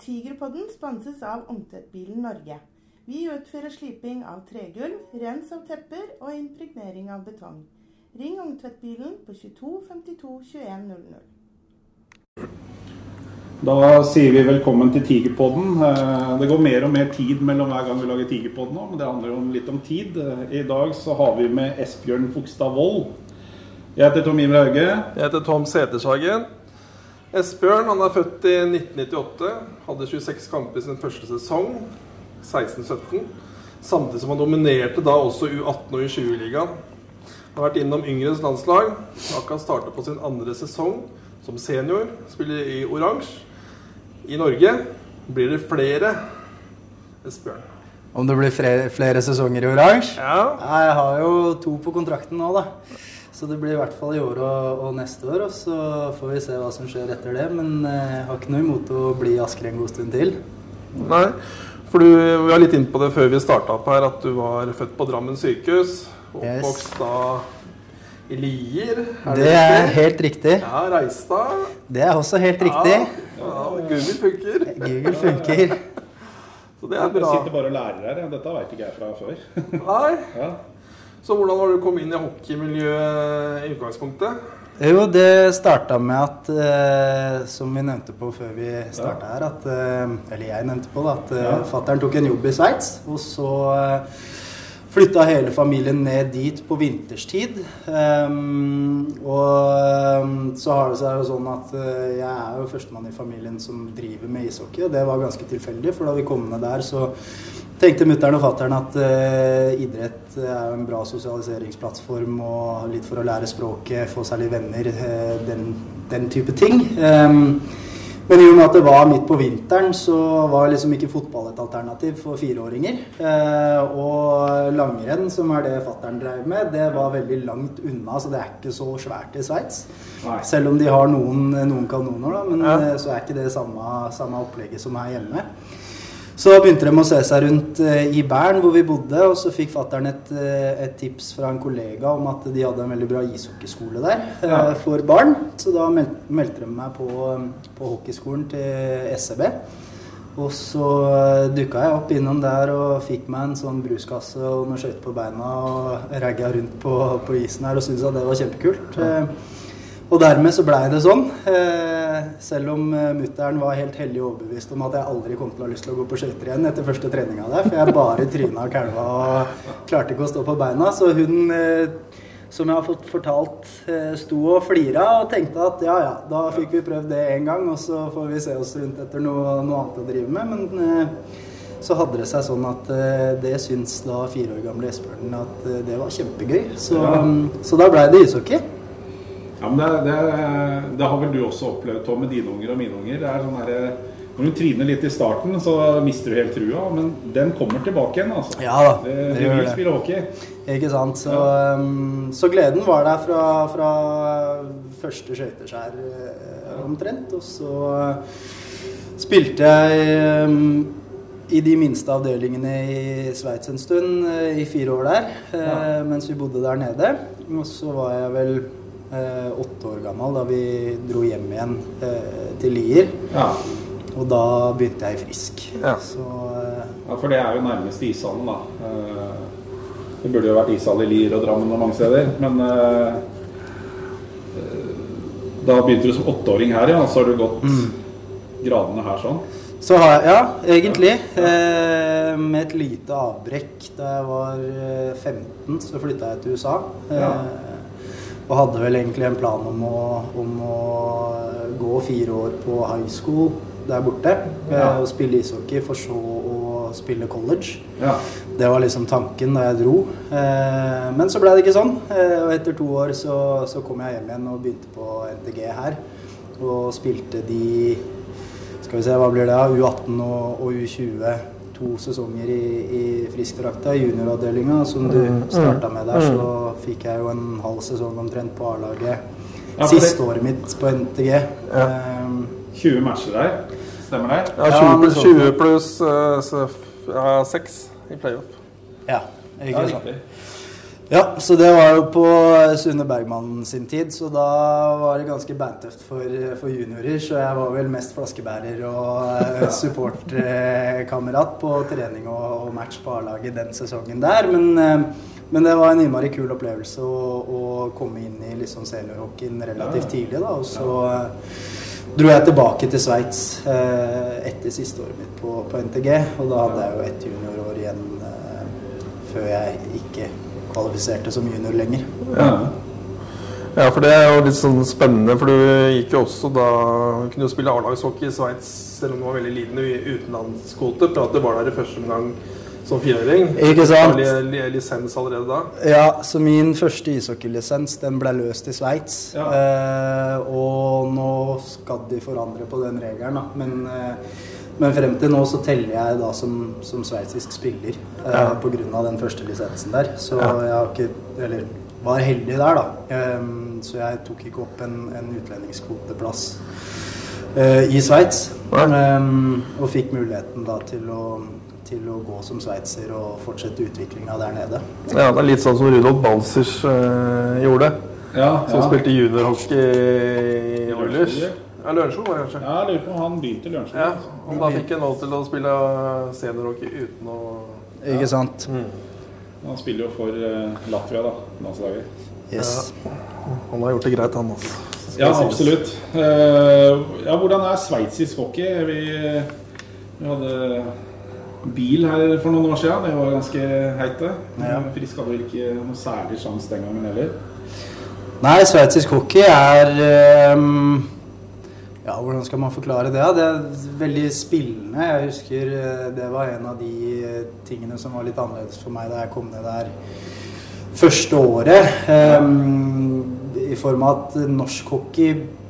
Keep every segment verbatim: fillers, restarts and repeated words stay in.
Tigerpodden sponses av Ungtvettbilen Norge. Vi utfører sliping av tregulv, rens av tepper og impregnering av betong. Ring Ungtvettbilen på tjueto femtito tjueen null null. Da sier vi velkommen til Tigerpodden. Det går mer og mer tid mellom hver gang vi lager Tigerpodden nå, men det handler jo litt om tid. I dag så har vi med Esbjørn Fogstad Wold. Jeg heter Tom Imre Hauge. Jeg heter Tom Setershagen. Esbjørn, han er født i nitten nittiåtte, hadde tjueseks kamper i sin første sesong, seksten sytten, samtidig som han dominerte da også U atten og U tjue-ligaen. Han har vært innom yngres landslag, akkurat startet på sin andre sesong som senior, spiller i Orange. I Norge blir det flere, Esbjørn. Om det blir flere, flere sesonger i Orange? Ja. Jeg har jo to på kontrakten nå da. Så det blir i hvert fall i år og, og neste år, og så får vi se hva som skjer etter det. Men jeg har ikke noe imot å bli i Asker en god stund til. Nei, for du, vi var litt inn på det før vi startet opp her, at du var født på Drammen sykehus, oppvokst da i Lier. Er det, det er helt riktig. Ja, Reistad. Det er også helt riktig. Ja, ja, Google funker. Google funker. Så det er bra. Jeg sitter bare og lærer her, dette vet ikke jeg fra før. Nei. Ja. Så hvordan har du kommet inn i hockeymiljøet i utgangspunktet? Jo, det startet med at, eh, som vi nevnte på før vi startet her, at, eh, eller jeg nevnte på det, at eh, ja. Fatteren tok en jobb i Sveits, og så eh, flyttet hele familien ned dit på vinterstid. Um, og um, så har det seg jo sånn at uh, jeg er jo førstemann i familien som driver med ishockey, og det var ganske tilfeldig, for da vi kom ned der så tenkte mutteren og fatteren at uh, idrett er en bra sosialiseringsplattform, og litt for å lære språket, få seg litt venner, uh, den, den type ting. Um, Men i og med at det var midt på vinteren, så var liksom ikke fotball et alternativ for fireåringer. Eh, og langrenn, som er det fatteren drev med, det var veldig langt unna, så det er ikke så svært i Sveits. Selv om de har noen, noen kanoner, da, men ja. Så er ikke det samme, samme opplegget som her hjemme. Så begynte de å se seg rundt eh, i Bern, hvor vi bodde, og så fikk fatteren et, et tips fra en kollega om at de hadde en veldig bra ishockeyskole der eh, ja. For barn. Så da meld, meldte de meg på, på hockeyskolen til S E B. Og så dukket jeg opp innom der og fikk meg en sånn bruskasse og noen skjøt på beina og ragget rundt på, på isen her og syntes at det var kjempekult. Ja. Og dermed så ble det sånn, eh, selv om mutteren var helt heldig overbevist om at jeg aldri kom til å ha lyst til å gå på skøyter igjen etter første treninga der, for jeg bare tryna og kalva og klarte ikke å stå på beina. Så hun, eh, som jeg har fått fortalt, eh, sto og flira og tenkte at ja, ja, da fikk vi prøvd det en gang, og så får vi se oss rundt etter noe, noe annet å drive med. Men eh, så hadde det seg sånn at eh, det syns da fire år gamle Esbjørn at eh, det var kjempegøy. Så, ja. Så da ble det ishockey. Ja, men det, det, det har vel du også opplevd, Tom, med dine unger og mine unger. Det er sånn her, når du triner litt i starten, så mister du helt trua, men den kommer tilbake igjen, altså. Ja da, det, det du gjør vil det. Spille hockey. Ikke sant, så, ja. um, så gleden var der fra, fra første skøyteskjær uh, omtrent, og så uh, spilte jeg um, i de minste avdelingene i Sveits en stund, uh, i fire år der, uh, ja. Mens vi bodde der nede, og så var jeg vel Eh, åtte år gammel da vi dro hjem igjen eh, til Lier. Ja. Og da begynte jeg i Frisk. Ja. Så, eh, ja, for det er jo nærmest ishallen da. Eh, det burde jo vært ishall i Lier og Drammen og mange steder, men eh, da begynte du som åtteåring her, ja, så har du gått mm. gradene her sånn. Så har jeg, ja, egentlig, eh, med et lite avbrekk da jeg var femten, så flyttet jeg til U S A. Eh, ja. Og hadde vel egentlig en plan om å, om å gå fire år på high school der borte, ja. Og spille ishockey for så å spille college. Ja. Det var liksom tanken da jeg dro. Eh, men så ble det ikke sånn, eh, og etter to år så, så kom jeg hjem igjen og begynte på N T G her, og spilte de, skal vi se, hva blir det, U atten og, og U tjue, to sesonger i, i Frisk-drakta, i junioravdelingen, som du startet med der, så fikk jeg jo en halv sesong omtrent på A-laget. Ja, siste det... året mitt på N T G. Ja. Um, tjue matcher der, stemmer det? Ja, tjue pluss, tjue pluss uh, ja, seks i playoff. Ja, ikke ja, sant. Ja, så det var jo på Sune Bergmann sin tid, så da var det ganske beintøft for, for juniorer, så jeg var vel mest flaskebærer og supportkamerat på trening og, og match på A-laget den sesongen der, men, men det var en innmari kul opplevelse å, å komme inn i liksom seniorhockeyen relativt tidlig da, og så dro jeg tilbake til Sveits etter siste året mitt på, på N T G, og da hadde jeg jo et juniorår igjen før jeg ikke kvalifiserte som junior lenger. Ja. Ja, for det er jo litt sånn spennende, for du gikk jo også da, kunne jo spille A-lagshockey i Sveits, selv om det var veldig liten utenlandskvote, for at det var der i første gang som fireåring. Ikke sant? Var det lisens allerede da? Ja, så min første ishockeylisens, den ble løst i Sveits, ja. eh, og nå skal de forandre på den regelen da, men eh, Men frem til nå så teller jeg da som, som sveitsisk spiller eh, ja. På grunn av den første lisensen der. Så ja. Jeg har ikke, eller var heldig der da. Um, så jeg tok ikke opp en, en utlendingskvoteplass uh, i Sveits. Ja. Um, og fikk muligheten da til å, til å gå som sveitser og fortsette utviklingen der nede. Ja, det er litt sånn som Rudolf Balsers uh, gjorde. Ja, som ja. Spilte juniorhockey i Oilers. Ja, Lørenskog var det kanskje? Ja, jeg lurer på han begynte i Lørenskog. Ja, og da fikk han lov til å spille seniorhockey uten å... Ja. Ikke sant? Mm. Han spiller jo for uh, Latvia da, landslaget. Yes. Ja. Han har gjort det greit, han også. Ja, absolutt. Uh, ja, hvordan er sveitsisk hockey? Vi, vi hadde bil her for noen år siden, det var ganske heit det. Ja. Frisk hadde vel ikke noe særlig sjans den gangen heller. Nei, sveitsisk hockey er... Um Ja, hvordan skal man forklare det? Det er veldig spillende. Jeg husker det var en av de tingene som var litt annerledes for meg da jeg kom ned der første året. Um, I form av at norsk hockey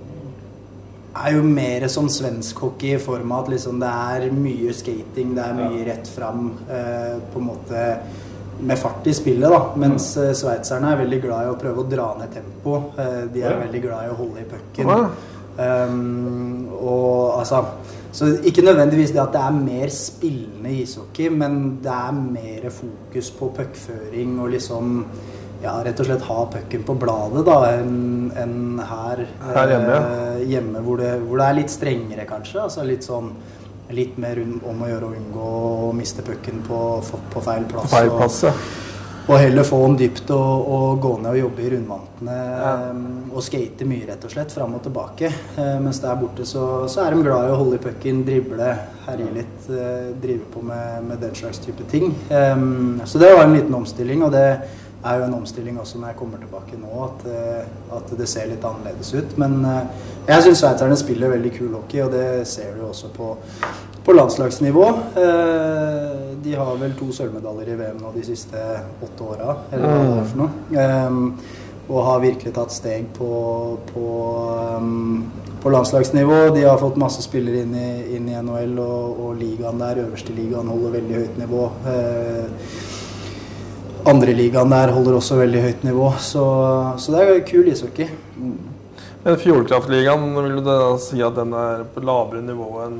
er jo mer som svensk hockey, i form av at liksom det er mye skating, det er mye rett fram, uh, på en måte med fart i spillet da. Mens uh, sveitserne er veldig glad i å prøve å dra ned tempo. Uh, de er veldig glad i å holde i pucken. Um, og altså så ikke nødvendigvis det at det er mer spillende ishockey, men det er mer fokus på puckføring og liksom ja, rett og slett ha pucken på bladet da enn en her, her hjemme, eh, hjemme hvor, det, hvor det er litt strengere kanskje, altså litt sånn litt mer om å gjøre å unngå å miste pucken på, på feil plass, på feil plass ja. og, og heller få den dypt og, og gå ned og jobbe i rundvantene ja. um, og skate mye rett og slett frem og tilbake. Uh, mens der borte så, så er de glad i å holde i pucken, drible, herje litt, uh, drive på med, med den slags type ting. Um, så det var en liten omstilling, og det er jo en omstilling også når jeg kommer tilbake nå, at, uh, at det ser litt annerledes ut. Men uh, jeg synes sveitserne spiller veldig kul hockey, og det ser du også på På landslagsnivå. De har vel to sølvmedaljer i V M nå de siste åtte årene, eller hva det er for noe. Og har virkelig tatt steg på, på, på landslagsnivå. De har fått masse spillere inn i, inn i N H L, og, og ligaen der, øverste ligaen, holder veldig høyt nivå. Andre ligaen der holder også veldig høyt nivå, så, så det er kul ishockey. Men Fjordkraftligaen, vil du da si at den er på lavere nivå enn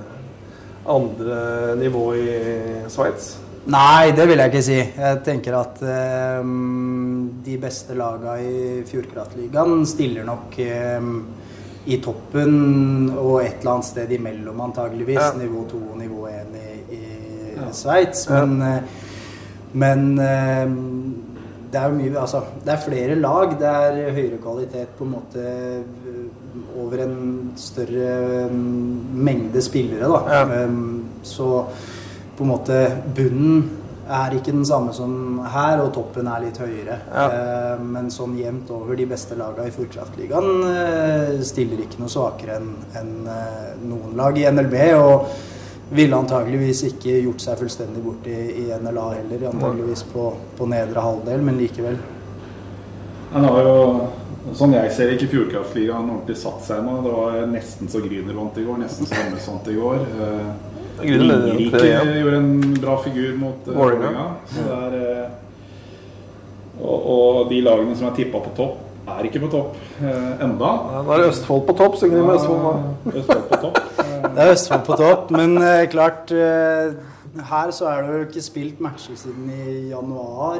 andre nivå i Sveits? Nei, det vil jeg ikke si. Jeg tenker at um, de beste lagene i Fjordkraftligaen stiller nok um, i toppen og et eller annet sted imellom antageligvis, ja. Nivå to og nivå én i, i ja. Sveits. Men, ja. men um, det er jo mye, altså, det er flere lag, det er høyere kvalitet på en måte over en større um, mengde spillere da. Ja. Um, så på en måte bunnen er ikke den samme som her, og toppen er litt høyere. Ja. Uh, men sånn jevnt over de beste lagene i Fjordkraftligaen uh, stiller ikke noe svakere enn en, uh, noen lag i N L B, og ville antageligvis ikke gjort seg fullstendig bort i, i N L A heller, antageligvis på, på nedre halvdel, men likevel. Han har jo, sånn jeg ser ikke Fjordkraftligaen ordentlig satt seg nå. Det var nesten så Gryner vant i går, nesten så Hammes vant i går. Ringerike gjorde en bra figur mot Vålerenga. Uh, og, og de lagene som er tippet på topp, er ikke på topp uh, enda. Ja, da er Østfold på topp, synger de med Østfold da. Østfold på topp. Det er Østfold på topp, men uh, klart, uh, her så er det jo ikke spilt matcher siden i januar.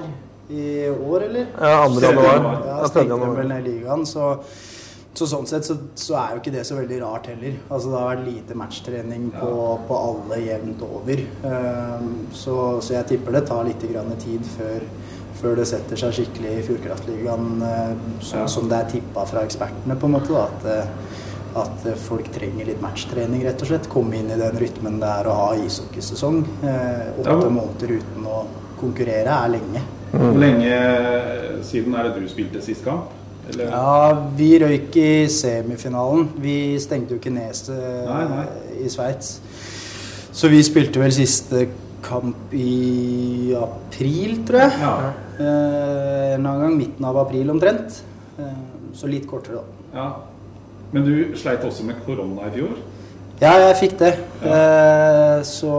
i år, eller? Ja, andre januar. Ja, stengte de vel ned ligaen, så, så sånn sett så, så er jo ikke det så veldig rart heller. Altså det har vært lite matchtrening på, på alle jevnt over. Um, så, så jeg tipper det tar litt grann tid før, før det setter seg skikkelig i Fjordkraftligaen, uh, sånn ja. Som det er tippet fra ekspertene på en måte da, at, at folk trenger litt matchtrening rett og slett. Komme inn i den rytmen det er å ha ishockeysesong. Uh, åtte ja. Måneder uten å konkurrere er lenge. Hvor lenge siden er det du spilte sist kamp? Eller? Ja, vi røyk i semifinalen. Vi stengte jo ikke Nese nei, nei. I Sveits. Så vi spilte vel siste kamp i april, tror jeg. Ja. Eh, en annen gang midten av april omtrent. Eh, så litt kortere da. Ja. Men du sleit også med korona i fjor? Ja, jeg fikk det. Ja. Eh, så...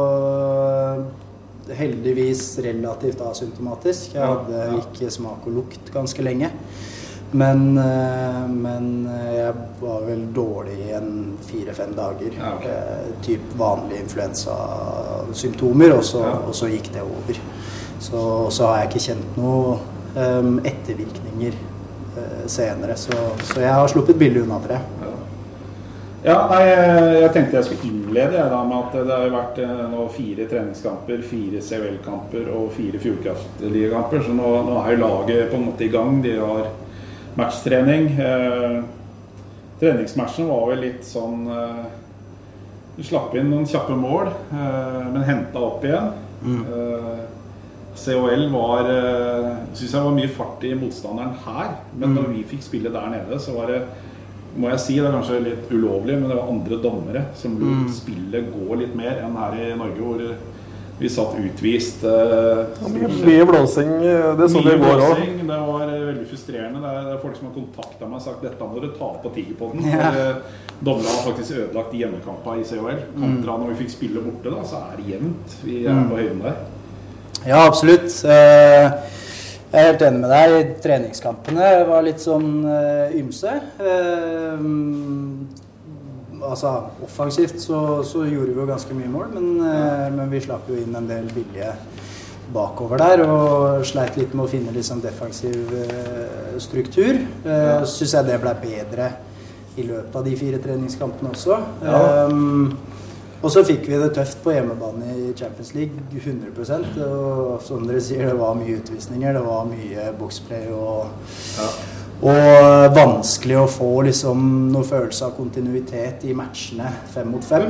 heldigvis relativt asymptomatisk. Jeg hadde ja, ja. Ikke smak og lukt ganske lenge. Men, men jeg var vel dårlig i en fire-fem dager. Ja, okay. Typ vanlige influensasymptomer, og så, ja. Og så gikk det over. Så, så har jeg ikke kjent noe um, ettervirkninger uh, senere. Så, så jeg har sluppet billig unna for det. Ja. Ja, nei, jeg tenkte jeg skulle innlede jeg, da, med at det har vært nå fire treningskamper, fire C V L-kamper og fire Fjordkraftligakamper, så nå, nå er jo laget på en måte i gang. De har matchtrening. Eh, treningsmatchen var vel litt sånn eh, du slapp inn noen kjappe mål, eh, men hentet opp igjen. Mm. Eh, C O L var, eh, synes jeg var mye fart i motstanderen her, men mm. når vi fikk spille der nede, så var det må jeg si, det er kanskje litt ulovlig, men det var andre dommere som lot mm. spillet gå litt mer enn her i Norge, hvor vi satt utvist. Uh, mye blåsing, det så det i går også. Det var uh, veldig frustrerende. Det er, det er folk som har kontaktet meg og sagt, dette må dere ta på Tigerpodden. Ja. Uh, dommere har faktisk ødelagt hjemmekamper i C O L. Kontra når vi fikk spille borte, da, så er det jevnt. Vi er mm. på høyden der. Ja, absolutt. Uh, Jeg er helt enig med deg. Treningskampene var litt sånn uh, ymse. Uh, altså, offensivt så, så gjorde vi jo ganske mye mål, men, uh, men vi slapp jo inn en del billige bakover der, og sleit litt med å finne litt sånn defensiv uh, struktur. Uh, synes jeg det ble bedre i løpet av de fire treningskampene også. Ja. Um, Og så fikk vi det tøft på hjemmebane i Champions League, hundre prosent. Og som dere sier, det var mye utvisninger, det var mye boksplay og, ja. og vanskelig å få liksom, noe følelse av kontinuitet i matchene fem mot fem.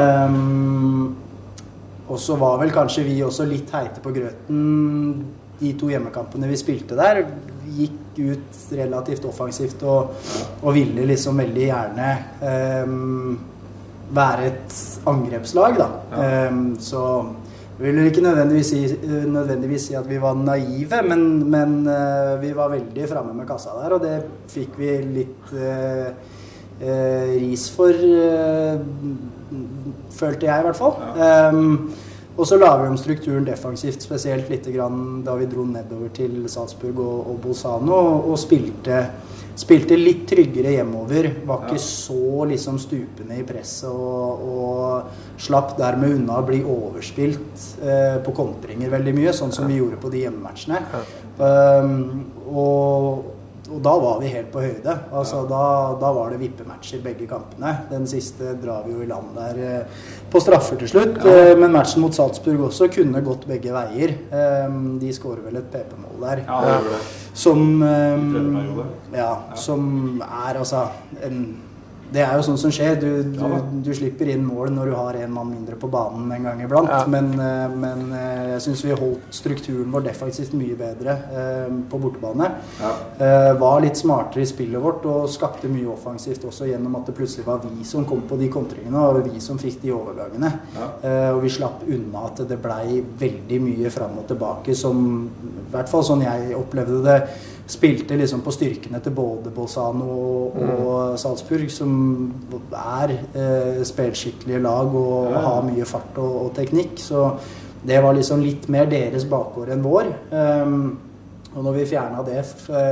Um, og så var vel kanskje vi også litt heite på grøten de to hjemmekampene vi spilte der. Gikk ut relativt offensivt og, og ville liksom veldig gjerne... Um, være et angrepslag da. Ja. Um, så jeg vil ikke nødvendigvis si, nødvendigvis si at vi var naive, men, men uh, vi var veldig fremme med kassa der, og det fikk vi litt uh, uh, ris for, uh, følte jeg i hvert fall. Ja. Um, og så la vi om strukturen defensivt, spesielt litt grann da vi dro nedover til Salzburg og, og Bolzano, og, og spilte Spilte litt tryggere hjemover, var ikke ja. Så liksom stupende i presset og, og slapp dermed unna å bli overspilt eh, på kontringer veldig mye, sånn som vi gjorde på de hjemmematchene. Ja. Um, og, og da var vi helt på høyde. Altså, ja. da, da var det vippematcher begge kampene. Den siste drar vi jo i land der eh, på straffer til slutt, ja. eh, men matchen mot Salzburg også kunne gått begge veier. Um, de skårer vel et P P-mål der. Ja, det gjør det. Som, um, ja, som er altså en, det er jo sånn som skjer. Du, du, ja, du slipper inn mål når du har en mann mindre på banen en gang iblant. Ja. Men, men jeg synes vi holdt strukturen vår defensivt mye bedre eh, på bortebane. Ja. Eh, var litt smartere i spillet vårt og skapte mye offensivt også gjennom at det plutselig var vi som kom på de kontringene og vi som fikk de overgangene. Ja. Eh, og vi slapp unna at det ble veldig mye frem og tilbake som, i hvert fall sånn jeg opplevde det, spilte liksom på styrkene til både Bolzano og, og Salzburg, som er eh, spilskikkelige lag og, og har mye fart og, og teknikk, så det var liksom litt mer deres bakgård enn vår. Um, og når vi fjernet det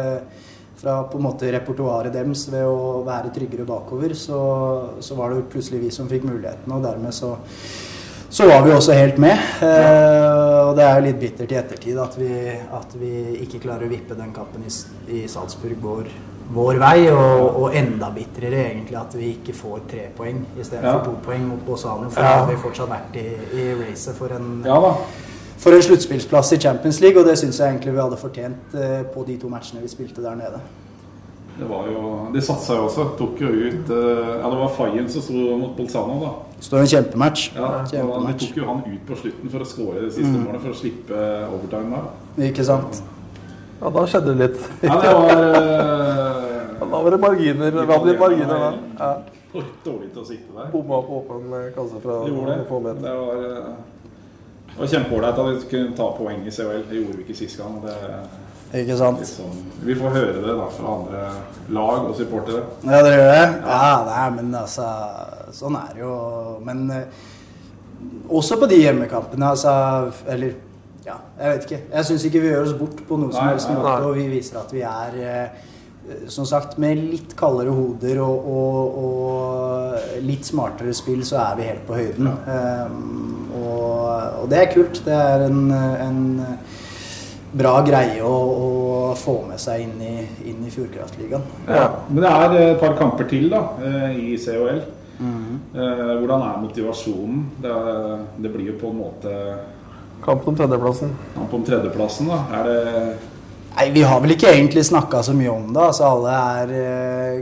fra på en måte repertoaret deres ved å være tryggere bakover, så, så var det plutselig vi som fikk muligheten, og dermed så så var vi også helt med. Eh, og det er jo litt bittert i ettertid at vi, at vi ikke klarer å vippe den kampen i, i Salzburg vår, vår vei, og, og enda bitterere egentlig at vi ikke får tre poeng i stedet ja. for to poeng mot Bolzano, for da har vi fortsatt vært i, i racet for en, ja, for en sluttspillsplass i Champions League, og det synes jeg egentlig vi hadde fortjent eh, på de to matchene vi spilte der nede. Det var jo, de satsa jo også, tok jo ut, ja det var Fayen som stod mot Bolzano da. Det stod en kjempematch. Ja, kjempematch. De tok jo han ut på slutten for å skåre det siste mm. målet, for å slippe overtime da. Ikke sant? Ja, da skjedde det litt. Ja, det var... Uh, da var det marginer, vi hadde litt marginer da. Ja. Dårlig til å sikte der. Bomma på åpen kasse fra få meter. Det var, det var kjempeålreit at vi kunne ta poeng i C H L, det gjorde vi ikke sist gang. Det, Ikke sant? Sånn. Vi får høre det da fra andre lag og supportere. Ja, dere gjør det? Ja, ja nei, men altså, sånn er det jo. Men uh, også på de hjemmekampene, altså, eller, ja, jeg vet ikke. Jeg synes ikke vi gjør oss bort på noe som helst måte, og vi viser at vi er, uh, som sagt, med litt kaldere hoder og, og, og litt smartere spill, så er vi helt på høyden. Ja. Um, og, og det er kult. Det er en... en bra greie å, å få med seg inn i, inn i Fjordkraftligaen. Ja, men det er et par kamper til da, i C H L. Mm-hmm. Hvordan er motivasjonen? Det, er, det blir jo på en måte... Kampen om tredjeplassen. Kampen om tredjeplassen da, er det... Nei, vi har vel ikke egentlig snakket så mye om det. Altså, alle er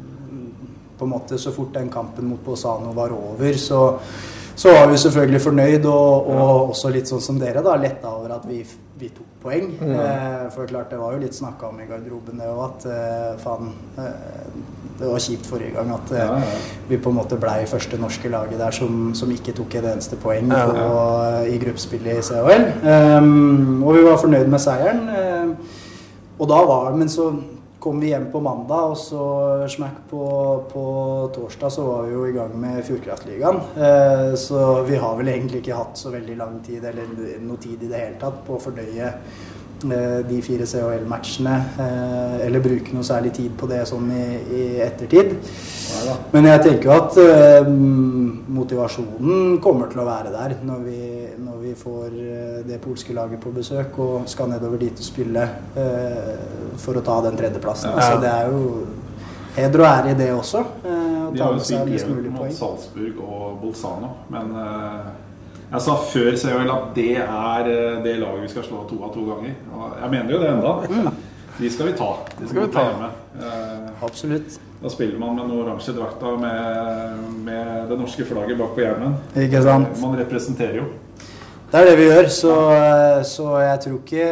på en måte, så fort den kampen mot Bolzano var over, så... Så var vi selvfølgelig fornøyd, og, og ja. også litt sånn som dere da, letta over at vi, vi tok poeng. Mm. Eh, for klart, det var jo litt snakket om i garderoben det, og at eh, fan, eh, det var kjipt forrige gang at eh, ja, ja. vi på en måte ble i første norske laget der som, som ikke tok et eneste poeng ja, ja. På, i gruppespillet i C H L. Um, og vi var fornøyd med seieren. Um, og da var, men så kom vi hjem på mandag, og så smakk på, på torsdag så var vi jo i gang med Fjordkraftligaen. Eh, så vi har vel egentlig ikke hatt så veldig lang tid, eller noe tid i det hele tatt, på å fordøye eh, de fire C H L-matchene, eh, eller bruke noe særlig tid på det sånn i, i ettertid. Ja, men jeg tenker jo at eh, motivasjonen kommer til å være der når vi, når vi får det polske laget på besøk og skal nedover dit og spille eh, for å ta den tredjeplassen. Ja. Så det er jo heder og ære i det også. Eh, å de har jo spilt hjemme mot Salzburg og Bolzano, men eh, jeg sa før C H L at det er det laget vi skal slå to av to ganger. Og jeg mener jo det enda. Mm. De skal vi ta. De skal vi ta hjemme. Eh, Absolutt. Da spiller man med noen oransje drakter med, med det norske flagget bak på hjelmen. Ikke sant? Man representerer jo. Det er det vi gjør, så, så jeg tror ikke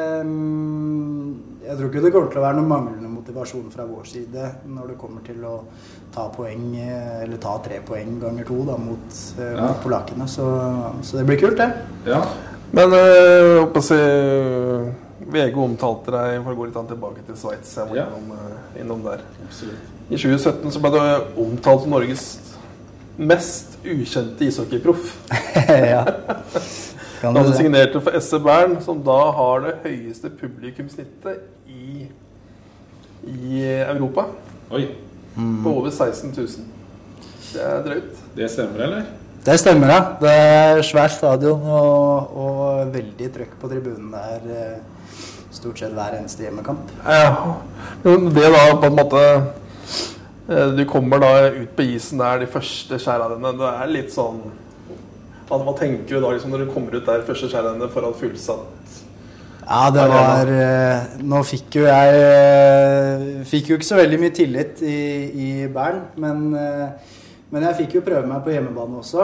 jeg tror ikke det kommer til å være noen manglende motivasjon fra vår side når det kommer til å ta poeng, eller ta tre poeng ganger to da, mot, ja. mot polakkene, så, så det blir kult det. Ja. Men jeg håper å si V G omtalte deg for å gå litt tilbake til Sveits, jeg var ja. innom, innom der. Absolutt. I tjue sytten så ble det omtalt som Norges mest ukjente ishockeyproff. Ja. Han hadde signert for S C Bern, som da har det høyeste publikumsnittet i, i Europa. Oi. Mm. På over seksten tusen. Det er drøyt. Det stemmer, eller? Det stemmer, ja. Det er svært stadion og, og veldig trøkk på tribunen der stort sett hver eneste hjemmekamp. Ja, det da på en måte du kommer da ut på isen der de første skjærene, det er litt sånn at hva tenker du da liksom, når du kommer ut der første skjærene foran fullsatt? Ja, det var nå fikk jo jeg fikk jo ikke så veldig mye tillit i, i Bern, men, men jeg fikk jo prøve meg på hjemmebane også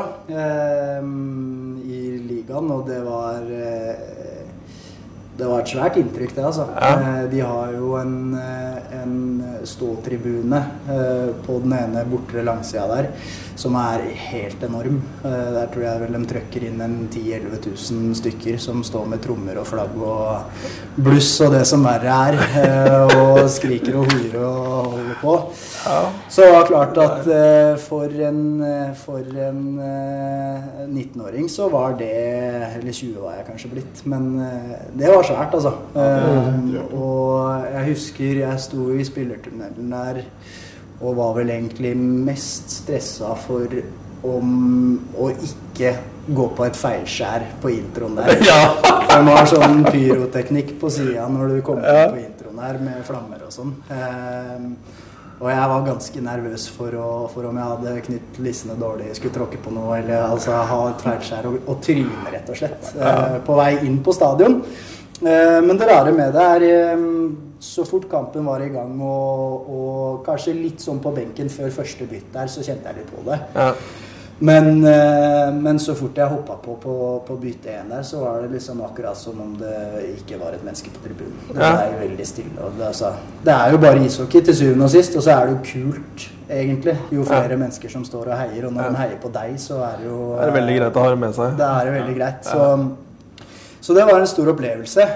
i ligaen, og det var det var et svært inntrykk det, altså. Ja. De har jo en, en ståtribune på den ene bortre langsida der, som er helt enorm. Der tror jeg vel de trøkker inn en ti til elleve tusen stykker som står med trommer og flagg og bluss og det som verre er, og skriker og horer og holder på. Ja. Så det var klart at for en, for en nitten-åring så var det, eller tjue var jeg kanskje blitt, men det var svært altså. Ja, og jeg husker jeg sto i spillertunnelen der og var vel egentlig mest stresset for om å ikke gå på et feilskjær på introen der. Ja. De har sånn pyroteknikk på siden når du kommer ja. på introen her med flammer og sånn. Um, og jeg var ganske nervøs for, å, for om jeg hadde knytt lissene dårlig, skulle tråkke på noe, eller altså ha et feilskjær og, og tryne rett og slett, uh, på vei inn på stadion. Uh, men det rare med det er, um, så fort kampen var i gang, og, og kanskje litt sånn på benken før første bytt der, så kjente jeg litt på det. Ja. Men, men så fort jeg hoppet på på, på bytte en der, så var det liksom akkurat som om det ikke var et menneske på tribunen. Det ja. er jo veldig stille. Og det, altså, det er jo bare ishockey til syvende og sist, og så er det jo kult, egentlig. Jo flere ja. mennesker som står og heier, og når ja. de heier på deg, så er det jo... Det er veldig greit å ha det med seg. Det er jo veldig greit. Så, så det var en stor opplevelse.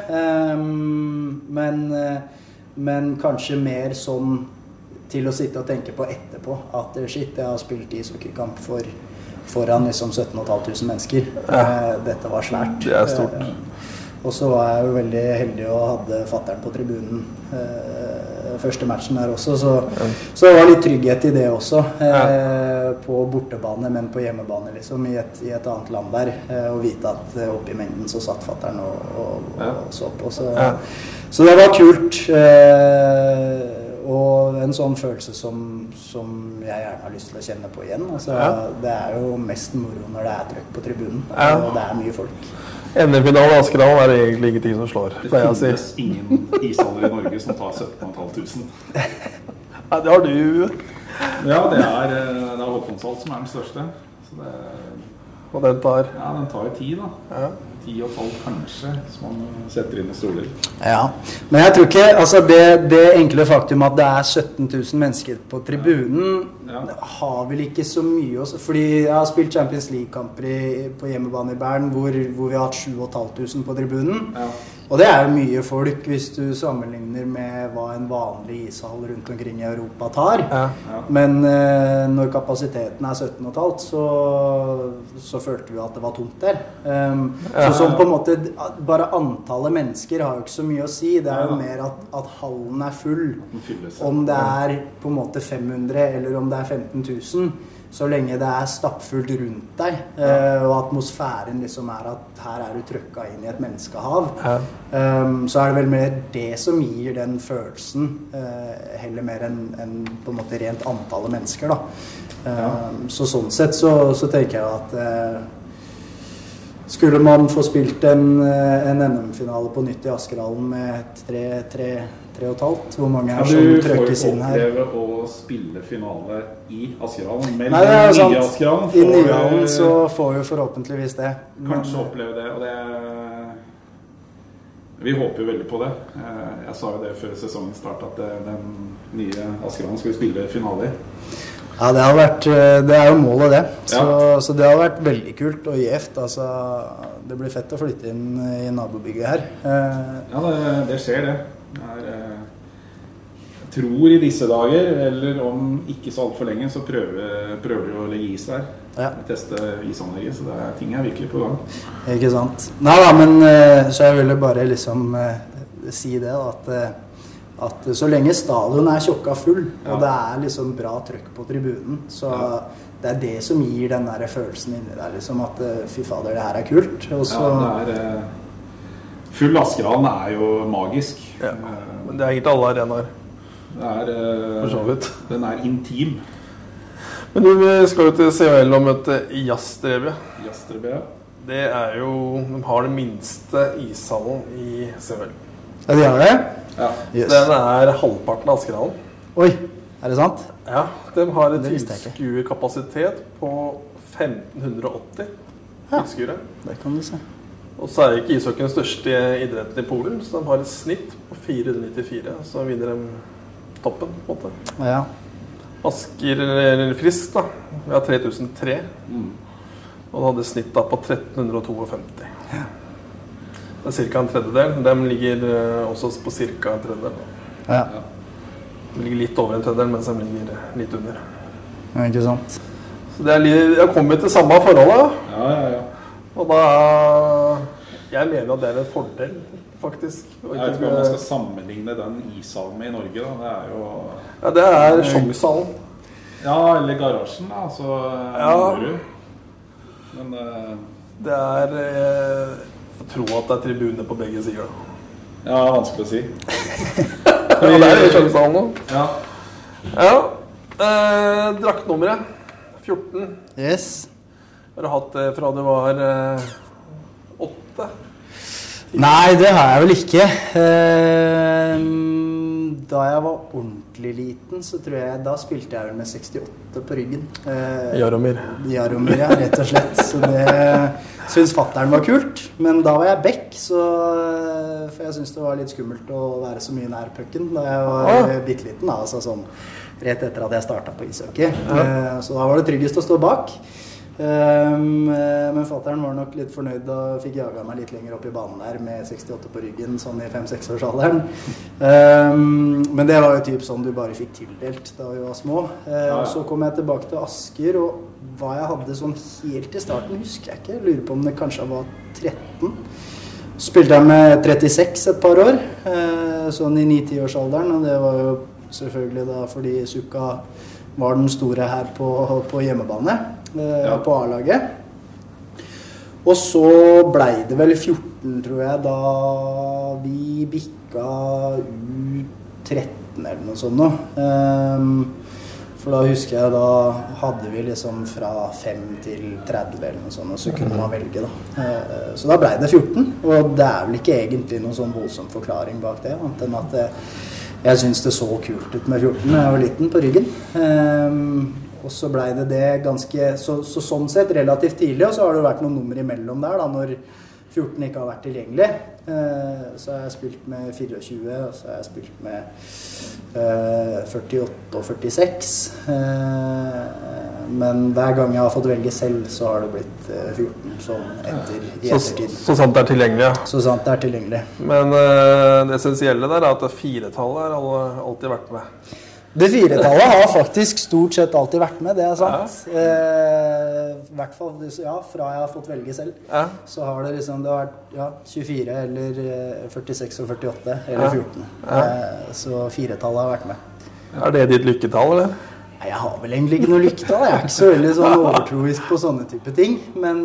Um, men, men kanskje mer sånn til å sitte og tenke på etterpå, at shit, jeg har spilt ishockeykamp for, foran liksom sytten og et halvt tusen mennesker. Ja. Dette var svært. Det er stort. Og så var jeg jo veldig heldig og hadde fatteren på tribunen eh, første matchen der også, så, ja. så det var litt trygghet i det også, eh, ja. på bortebane, men på hjemmebane liksom, i et, i et annet land der, eh, og vite at eh, oppe i mengden så satt fatteren og, og, ja. og så på. Så, ja. så det var kult. Eh, Og en sånn følelse som, som jeg gjerne har lyst til å kjenne på igjen. Altså, ja. Det er jo mest moro når det er trøkk på tribunen, ja. og det er mye folk. N M-finalen i Askedal er egentlig ingenting som slår. Det finnes si. ingen ishaller i Norge som tar sytten og et halvt tusen. Ja, det har du. Ja, det er, det er Håkonshall som er den største. Så det er, og den tar? Ja, den tar jo ti da. Ja. ti og tolv kanskje, som man setter inn i stoler. Ja, men jeg tror ikke, altså det, det enkle faktum at det er sytten tusen mennesker på tribunen, ja. Ja. har vel ikke så mye også, fordi jeg har spilt Champions League-kamper på hjemmebane i Bern, hvor, hvor vi har hatt sju og et halvt tusen på tribunen. Ja. Og det er jo mye folk hvis du sammenligner med hva en vanlig ishall rundt omkring i Europa tar. Ja. Ja. Men eh, når kapasiteten er sytten og et halvt, så, så følte vi at det var tomt der. Um, ja. Så sånn på en måte, bare antallet mennesker har jo ikke så mye å si. Det er jo mer at, at hallen er full. Om det er på en måte fem hundre eller om det er femten tusen. Så lenge det er stappfullt rundt deg, ja. og atmosfæren liksom er at her er du trykket inn i et menneskehav, ja. um, så er det vel mer det som gir den følelsen, uh, heller mer enn en, på en måte rent antallet mennesker da. Um, ja. Så sånn sett så, så tenker jeg at uh, skulle man få spilt en, en N M-finale på nytt i Askedalen med tre, tre tre og et halvt, hvor mange er som trøkkes inn her. Du får jo oppleve å spille finale i Askedalen, men Nei, det er jo nye Askedalen. I Nyhavn så får vi forhåpentligvis det. Kanskje men, oppleve det, og det vi håper jo veldig på det. Jeg sa jo det før sesongen startet, at den nye Askedalen skulle spille finale i. Ja, det har vært, det er jo målet det. Så, ja. så det har vært veldig kult og gjevt. Altså, det blir fett å flytte inn i nabobygget her. Ja, det, det skjer det. Er, jeg tror i disse dager, eller om ikke så alt for lenge, så prøver, prøver de å legge is der. Ja. Teste isanlegget, så det er, ting er virkelig på gang. Ikke sant. Nei da, men så jeg ville bare liksom si det, at, at så lenge stadion er tjokka full, ja. og det er liksom bra trøkk på tribunen, så ja. det er det som gir den der følelsen inni der, liksom at fy fader, det her er kult. Og så, ja, det er... Full Askedalen er jo magisk. Ja, men det er ikke alle arenaer. Det er, uh, den er intim. Men du, vi skal jo til C H L og møte Jastrebet. Jastrebet, ja. Det er jo, de har det minste ishallen i C H L. Ja, de har det? Ja. Yes. Den er halvparten av Askedalen. Oi, er det sant? Ja, de har en tilskuerkapasitet på femten åtti tilskuere. Ja, det kan du se. Og så er ikke ishockey den største idretten i Polen, så de har et snitt på fire hundre nittifire, så vinner de toppen, på en måte. Ja. Asker, eller Frisk da, vi har tre tusen tre, mm. og de hadde snitt da på tretten femtito. Ja. Det er cirka en tredjedel, de ligger også på cirka en tredjedel. Ja. De ligger litt over en tredjedel, mens de ligger litt under. Ja, ikke sant. Så det er litt, jeg kommer til samme forholdet. Ja, ja, ja. Og da, jeg mener at det er en fordel, faktisk. Jeg vet ikke om man skal sammenligne den ishallen med i Norge, da. Det er jo... Ja, det er Sjongshallen. Ja, eller garasjen da, så Ja. Men uh, det er eh, jeg tror at det er tribuner på begge sider da. Ja, vanskelig å si. Ja, det er det Kjønnsdalen nå. Ja. Ja, eh, draktnummeret fjorten. Yes. Har du hatt det fra du var eh, åtte? Nei, det har jeg vel ikke. Eh, da jeg var ordentlig liten, så tror jeg, da spilte jeg vel med sekstiåtte på ryggen. Eh, Jaromir. Jaromir, ja, rett og slett. Så det synes fatteren var kult. Men da var jeg back, så, for jeg synes det var litt skummelt å være så mye nær pucken da jeg var Ah. bitteliten, da, altså sånn rett etter at jeg startet på ishockey. Eh, så da var det tryggest å stå bak. Um, men fatteren var nok litt fornøyd og fikk jaget meg litt lenger opp i banen der med sekstiåtte på ryggen, sånn i fem-seks års alderen. Um, men det var jo typ sånn du bare fikk tildelt da vi var små. Uh, og så kom jeg tilbake til Asker, og hva jeg hadde sånn helt i starten husker jeg ikke. Jeg lurer på om det kanskje var tretten. Så spilte jeg med trettiseks et par år, uh, sånn i ni-ti års alderen, og det var jo selvfølgelig da fordi Sukka var den store her på, på hjemmebane, eh, ja. På A-laget. Og så ble det vel fjorten, tror jeg, da vi bikka U tretten eller noe sånt nå. Um, for da husker jeg, da hadde vi liksom fra fem til tretti eller noe sånt, og så kunne man velge da. Uh, så da ble det fjorten, og det er vel ikke egentlig noen sånn voldsom forklaring bak det, annet enn at det, jeg synes det så kult ut med fjorten da jeg var liten på ryggen. Um, og så ble det det ganske, så, så sånn sett relativt tidlig, og så har det vært noen nummer imellom der da, når fjorten ikke har vært tilgjengelig. Uh, så har jeg spilt med tjuefire, og så har jeg spilt med uh, førtiåtte og førtiseks. Uh, men hver gang jeg har fått velge selv, så har det blitt uh, fjorten, sånn etter, i ettertid. Så, så sant det er tilgjengelig, ja. Så sant det er tilgjengelig. Men uh, det essensielle der er at det firetallet har alle, alltid vært med. Det firetallet har faktisk stort sett alltid vært med, det er sant. Ja. Eh, I hvert fall, ja, fra jeg har fått velge selv. Ja. Så har det liksom, det har vært ja, tjuefire eller førtiseks og førtiåtte eller fjorten. Ja. Eh, så firetallet har vært med. Er det ditt lykketall, eller? Nei, jeg har vel egentlig ikke noe lykketall. Jeg er ikke så veldig sånn overtroisk på sånne type ting. Men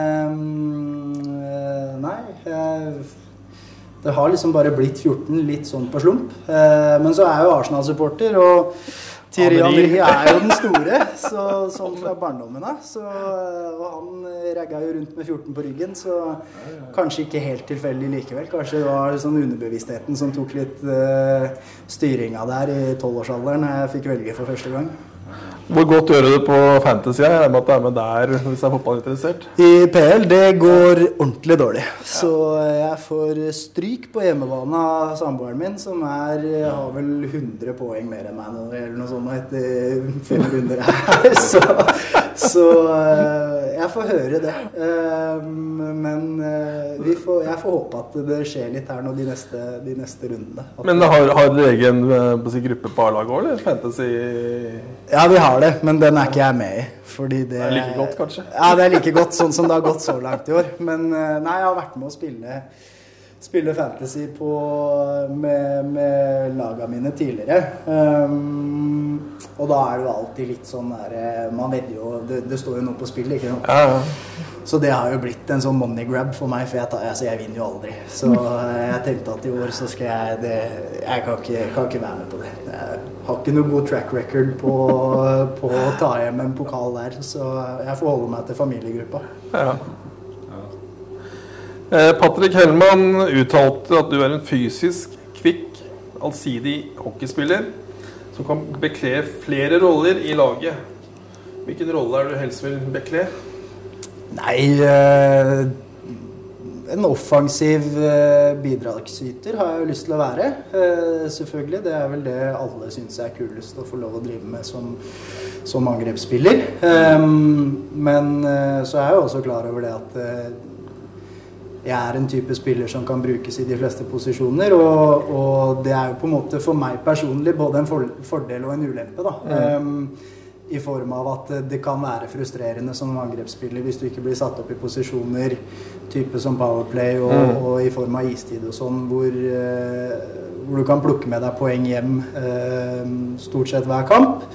eh, nei, jeg... Det har liksom bare blitt fjorten litt sånn på slump. Eh, men så er jeg jo Arsenal-supporter, og Thierry Henry er jo den store, så, sånn fra barndommen av. Så, og han regga jo rundt med fjorten på ryggen, så kanskje ikke helt tilfeldig likevel. Kanskje det var sånn underbevisstheten som tok litt eh, styringa der i tolvårsalderen når jeg fikk velge for første gang. Hvor godt gjør du det på fantasy? Jeg regner med at du er med der hvis jeg er fotballinteressert. I P L, det går ordentlig dårlig. Så jeg får stryk på hjemmebane av samboeren min, som er, har vel hundre poeng mer enn meg nå, eller noe sånt, etter fem runder her. Så, så jeg får høre det. Men vi får, jeg får håpe at det skjer litt her nå de neste, de neste rundene. Men har, har du egen på sin gruppe på A-laget også, eller fantasy? Ja, vi har det, men den er ikke jeg med i, fordi det... Det er like godt, kanskje? Ja, det er like godt, sånn som det har gått så langt i år. Men nei, jeg har vært med å spille, spille fantasy på, med, med lagene mine tidligere. Um, og da er det jo alltid litt sånn der, man vet jo, det, det står jo noe på spill, ikke sant? Ja, ja. Så det har jo blitt en sånn money grab for meg, for jeg, tar, altså jeg vinner jo aldri. Så jeg tenkte at i år så skal jeg, det, jeg kan ikke, kan ikke være med på det. Jeg har ikke noe god track record på, på å ta hjem en pokal der, så jeg får holde meg til familiegruppa. Ja. Eh, Patrick Hellmann uttalte at du er en fysisk, kvikk, allsidig hockeyspiller som kan bekle flere roller i laget. Hvilken rolle er du helst vil bekle? Nei, eh, en offensiv eh, bidragsyter har jeg jo lyst til å være, eh, selvfølgelig. Det er vel det alle synes er kulest å få lov å drive med som, som angrepsspiller. Eh, men eh, så er jeg jo også klar over det at eh, jeg er en type spiller som kan brukes i de fleste posisjoner, og, og det er jo på en måte for meg personlig både en for, fordel og en ulempe da. Mm. Um, I form av at det kan være frustrerende som angrepsspiller hvis du ikke blir satt opp i posisjoner type som powerplay og, mm. og i form av istid og sånn, hvor, uh, hvor du kan plukke med deg poeng hjem uh, stort sett hver kamp.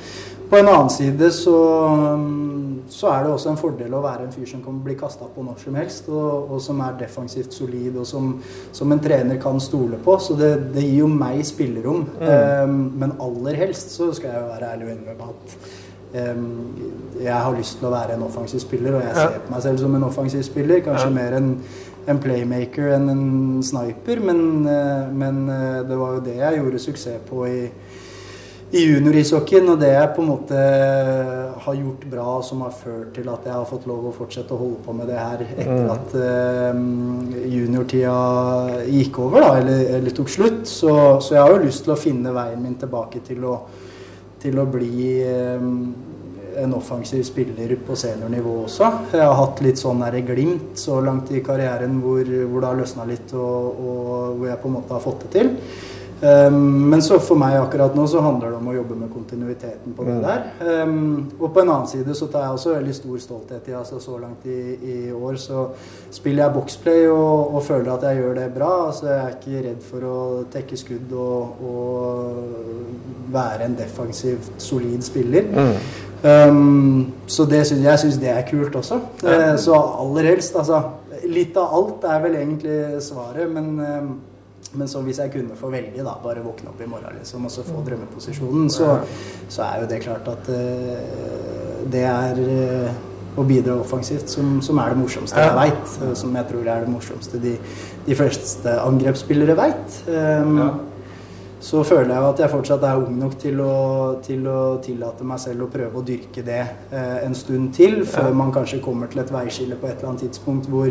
på en annen side så, så er det også en fordel å være en fyr som kan bli kastet på når som helst, og, og som er defensivt solid, og som, som en trener kan stole på. Så det, det gir jo meg spillerom. Mm. Um, men aller helst så skal jeg jo være ærlig og innrømme at um, jeg har lyst til å være en offensiv spiller, og jeg ser på meg selv som en offensiv spiller. Kanskje ja. mer en, en playmaker enn en sniper, men, uh, men uh, det var jo det jeg gjorde suksess på i i junior-ishockeyen, og det jeg på en måte har gjort bra som har ført til at jeg har fått lov å fortsette å holde på med det her etter at uh, juniortida gikk over da, eller, eller tok slutt, så, så jeg har jo lyst til å finne veien min tilbake til å, til å bli um, en offensiv spiller på seniornivå også. Jeg har hatt litt sånn der glimt så langt i karrieren hvor, hvor det har løsnet litt, og, og hvor jeg på en måte har fått det til. Um, men så for meg akkurat nå så handler det om å jobbe med kontinuiteten på det der. Um, og på en annen side så tar jeg også veldig stor stolthet i, altså så langt i, i år så spiller jeg boxplay og, og føler at jeg gjør det bra. Altså jeg er ikke redd for å tekke skudd og, og være en defensivt solid spiller. Mm. Um, så det synes, jeg synes det er kult også. Ja. Uh, så aller helst, altså litt av alt er vel egentlig svaret, men um, Men så hvis jeg kunne få velge da, bare våkne opp i morgen liksom, og så få drømmeposisjonen, så, så er jo det klart at uh, det er uh, å bidra offensivt som, som er det morsomste jeg vet, uh, som jeg tror er det morsomste de, de fleste angrepsspillere vet. Um, ja. Så føler jeg at jeg fortsatt er ung nok til å, til å tillate meg selv å prøve å dyrke det uh, en stund til, før ja. man kanskje kommer til et veiskille på et eller annet tidspunkt hvor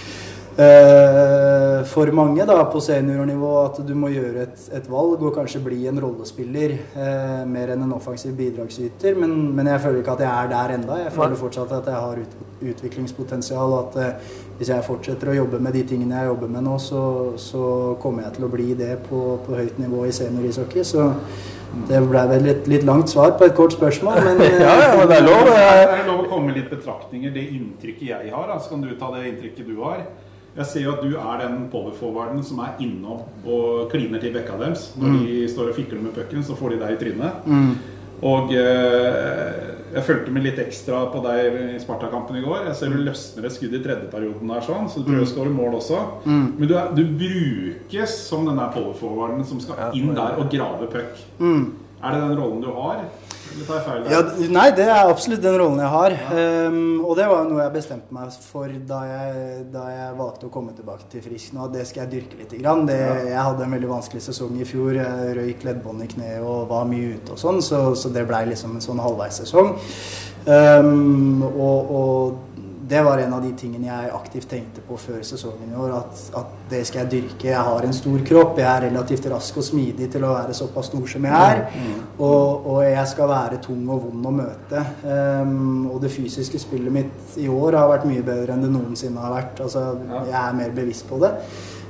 Uh, for mange da på seniornivå at du må gjøre et, et valg og kanskje bli en rollespiller uh, mer enn en offensiv bidragsyter, men, men jeg føler ikke at jeg er der enda. Jeg føler fortsatt at jeg har ut, utviklingspotensial, og at uh, hvis jeg fortsetter å jobbe med de tingene jeg jobber med nå, så, så kommer jeg til å bli det på, på høyt nivå i senior-ishockey. Så det ble vel et litt langt svar på et kort spørsmål, men uh, ja, ja, men det er lov. Det er lov å komme med litt betraktninger. Det inntrykket jeg har, da, så kan du ta det inntrykket du har. Jeg ser jo at du er den powerforwarden som er innom og kliner til bekka deres. Når mm. de står og fikler med pucken, så får de deg i trynet. Mm. Og eh, jeg følte meg litt ekstra på deg i Sparta-kampen i går. Jeg ser du løsner et skudd i tredje perioden der sånn, så du prøver mm. å skåre mål også. Mm. Men du, er, du brukes som den der powerforwarden som skal inn der og grave puck. Mm. Er det den rollen du har? Eller tar jeg feil der? Ja, nei, det er absolutt den rollen jeg har. Ja. Um, og det var noe jeg bestemte meg for da jeg, da jeg valgte å komme tilbake til Frisk nå. Det skal jeg dyrke litt grann. Det, ja. Jeg hadde en veldig vanskelig sesong i fjor. Jeg røyk leddbånd i kne og var mye ute og sånn, så, så det ble liksom en sånn halvveissesong. Um, og, og det var en av de tingene jeg aktivt tenkte på før sesongen i år, at, at det skal jeg dyrke. Jeg har en stor kropp, jeg er relativt rask og smidig til å være såpass stor som jeg er, mm. og, og jeg skal være tung og vond å møte. Um, og det fysiske spillet mitt i år har vært mye bedre enn det noensinne har vært. Altså, jeg er mer bevisst på det.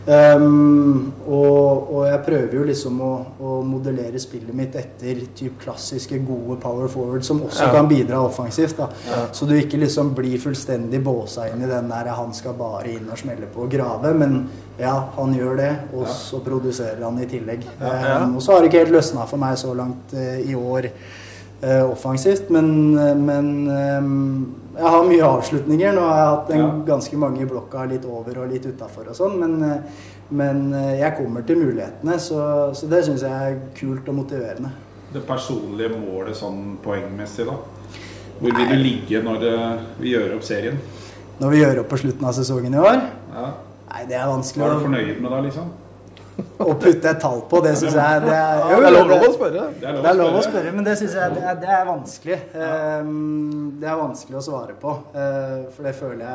Um, og, og jeg prøver jo liksom å, å modellere spillet mitt etter typ klassiske gode power forward som også ja. kan bidra offensivt da. Ja. Så du ikke liksom blir fullstendig båsa inn i den der han skal bare inn og smelle på og grave, men ja, han gjør det, og ja. så produserer han i tillegg. Ja, ja. Um, og så har det ikke helt løsnet for meg så langt uh, i år uh, offensivt, men, uh, men um, jeg har mye avslutninger. Nå har jeg hatt en, ja. ganske mange i blokka litt over og litt utenfor og sånn, men, men jeg kommer til mulighetene, så, så det synes jeg er kult og motiverende. Det personlige målet sånn poengmessig da? Hvor vil Nei. du ligge når det, vi gjør opp serien? Når vi gjør opp på slutten av sesongen i år? Ja. Nei, det er vanskelig. Var du fornøyd med det liksom? Å putte et tall på, det synes jeg det er, jo, det er lov, lov å spørre. Det er lov, det er lov å spørre, men det synes jeg det er, det er vanskelig. Um, det er vanskelig å svare på, uh, for det føler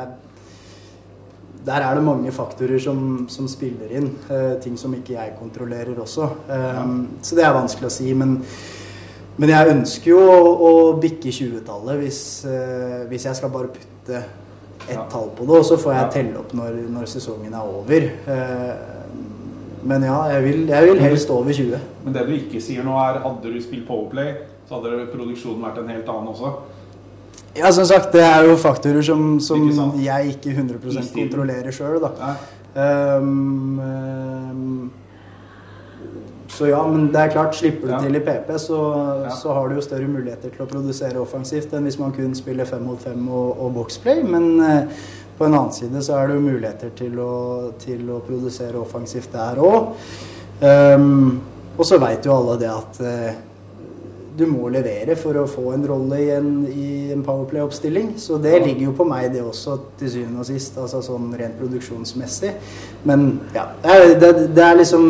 jeg der er det mange faktorer som, som spiller inn, uh, ting som ikke jeg kontrollerer også. Um, så det er vanskelig å si, men, men jeg ønsker jo å, å bikke tjue-tallet hvis, uh, hvis jeg skal bare putte et ja. tall på det, og så får jeg telle opp når, når sesongen er over. Uh, Men ja, jeg vil, jeg vil helst over tjue. Men det du ikke sier nå er, hadde du spilt powerplay, så hadde produksjonen vært en helt annen også? Ja, som sagt, det er jo faktorer som, som ikke jeg ikke hundre prosent kontrollerer selv da. Um, um, så ja, men det er klart, slipper du Ja. til i P P, så, Ja. så har du jo større muligheter til å produsere offensivt enn hvis man kun spiller fem mot fem og, og boxplay, men eh, på en annen side så er det jo muligheter til å, til å produsere offensivt der også. Um, og så vet jo alle det at uh, du må levere for å få en rolle i en, i en powerplay-oppstilling. Så det ligger jo på meg det også til syvende og sist, altså sånn rent produksjonsmessig. Men ja, det, det er liksom...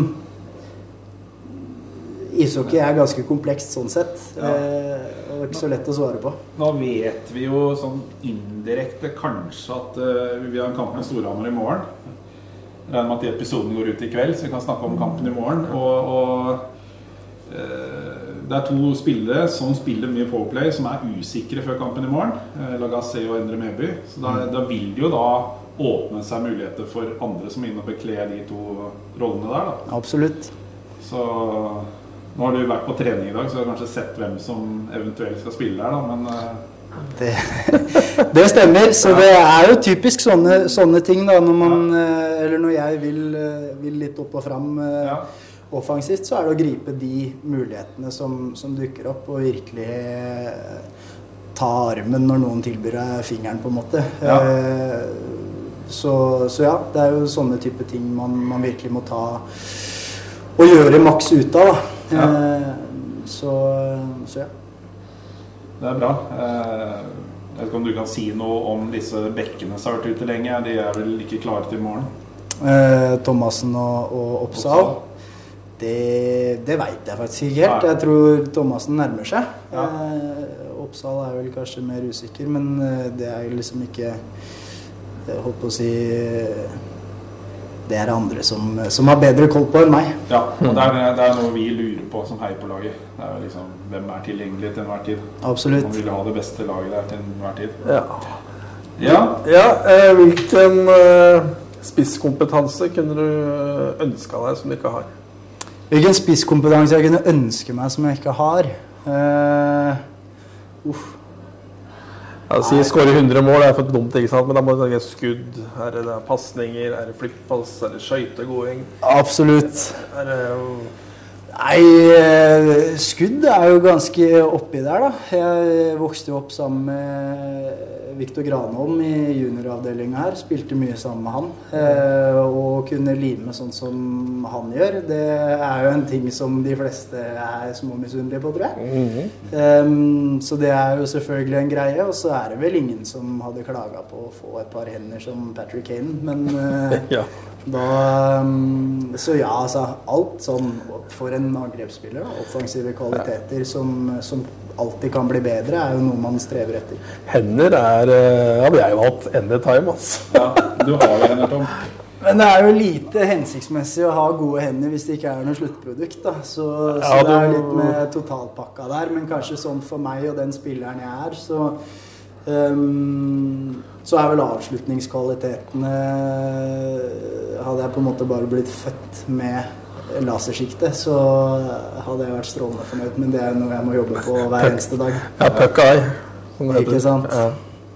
Ishockey er ganske komplekst sånn sett, ja. eh, og ikke så lett å svare på. Nå vet vi jo sånn indirekte kanskje at uh, vi har en kamp med Storhamar i morgen. Jeg regner med at episoden går ut i kveld, så vi kan snakke om kampen i morgen. Og, og uh, det er to spillere som spiller mye powerplay, som er usikre før kampen i morgen. Uh, Lagasse og Endre Meby. Så da, da vil det jo da åpne seg muligheter for andre som er inne og bekler de to rollene der. Da. Absolutt. Så... Nå har du vært på trening i dag, så du har kanskje sett hvem som eventuelt skal spille her, da, men... Uh... Det, det stemmer, så det er jo typisk sånne, sånne ting da, når man, ja. eller når jeg vil, vil litt opp og frem ja. offensivt, så er det å gripe de mulighetene som, som dukker opp, og virkelig ta armen når noen tilbyr deg fingeren, på en måte. Ja. Så, så ja, det er jo sånne type ting man, man virkelig må ta og gjøre maks ut av, da. Ja. Så, så ja. Det er bra. Jeg vet ikke om du kan si noe om disse bekkene som har vært ute lenge. De er vel ikke klare til i morgen? Eh, Thomassen og, og Oppsal. Det, det vet jeg faktisk ikke helt. Jeg tror Thomassen nærmer seg. Ja. Eh, Oppsal er vel kanskje mer usikker, men det er liksom ikke, jeg håper å si... Det er andre som, som har bedre koll på enn meg. Ja, og det er, det er noe vi lurer på som heier på laget. Det er jo liksom, hvem er tilgjengelig til enhver tid? Absolutt. Man vil ha det beste laget der til enhver tid. Ja. Ja. ja eh, hvilken eh, spisskompetanse kunne du ønske deg som du ikke har? Hvilken spisskompetanse jeg kunne ønske meg som jeg ikke har? Uh, uff. Ja, si skåre hundre mål er for dumt, ikke sant? Men da må det være skudd, er det passninger, er det flyktpass, er det skøytegåing? Absolutt. Er det... Nei, skudd er jo ganske oppi der da. Jeg vokste jo opp sammen med Victor Granholm i junioravdelingen her, spilte mye sammen med han. Og kunne lime sånn som han gjør, det er jo en ting som de fleste er småmisunnelige på, tror jeg. Mm-hmm. um, så det er jo selvfølgelig en greie, og så er det vel ingen som hadde klaget på å få et par hender som Patrick Kane, men uh, ja. da, um, så ja, altså, alt sånn for en angrepsspiller, da, offensive kvaliteter som, som alltid kan bli bedre, er jo noe man strever etter. Hender er, ja, det er jo alt anytime, altså. Ja, du har jo hender, Tom. Men det er jo lite hensiktsmessig å ha gode hender hvis det ikke er noe sluttprodukt, da. Så, ja, så det er litt med totalpakka der, men kanskje sånn for meg og den spilleren jeg er, så, um, så er vel avslutningskvalitetene, hadde jeg på en måte bare blitt født med lasersikte, så hadde jeg vært strålende fornøyd, men det er noe jeg må jobbe på hver eneste dag. Ja, puck eye. Ikke sant? Ja.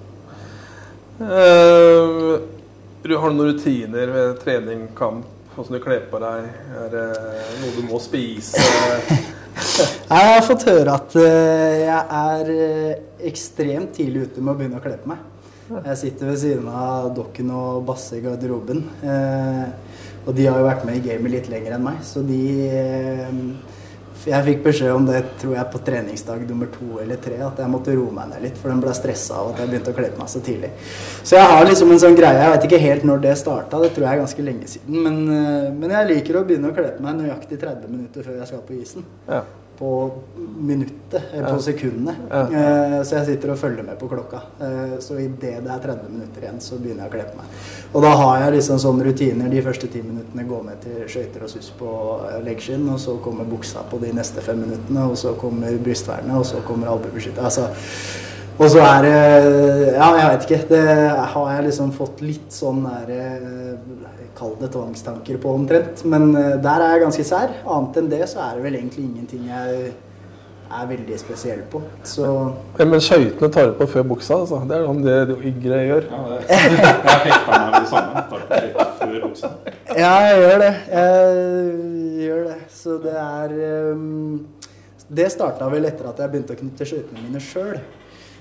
Uh, du har noen rutiner ved trening, kamp, hvordan du kler på deg? Er det noe du må spise? Jeg har fått høre at jeg er ekstremt tidlig ute med å begynne å kle på meg. Jeg sitter ved siden av dokken og Basse i garderoben. Og de har jo vært med i gamet litt lenger enn meg, så de... Jeg fikk beskjed om det, tror jeg, på treningsdag nummer to eller tre, at jeg måtte roe meg ned litt, for den ble stresset av at jeg begynte å kle på meg så tidlig. Så jeg har liksom en sånn greie, jeg vet ikke helt når det startet, det tror jeg er ganske lenge siden, men, men jeg liker å begynne å kle på meg nøyaktig tretti minutter før jeg skal på isen. Ja. På minuttet, eller på sekundene. Ja. Så jeg sitter og følger med på klokka. Så i det det er tretti minutter igjen, så begynner jeg å kle på meg. Og da har jeg liksom sånne rutiner. De første ti minuttene går med til skøyter og sus på leggskinn, og så kommer buksa på de neste fem minuttene, og så kommer brystvernet, og så kommer albuebeskyttet. Altså, og så er det, ja, jeg vet ikke, det har jeg liksom fått litt sånn der, kall det tvangstanker på omtrent, men der er jeg ganske sær. Annet enn det så er det vel egentlig ingenting jeg er veldig spesiell på. Så... Men skøytene tar det på før buksa, altså. Det er sånn det de yngre gjør. Ja, det er. Jeg fikk meg med det samme. Tar på skøytene før buksa. Ja, jeg gjør det. Jeg gjør det. Så det er... Um, det startet vel etter at jeg begynte å knytte skøytene mine selv.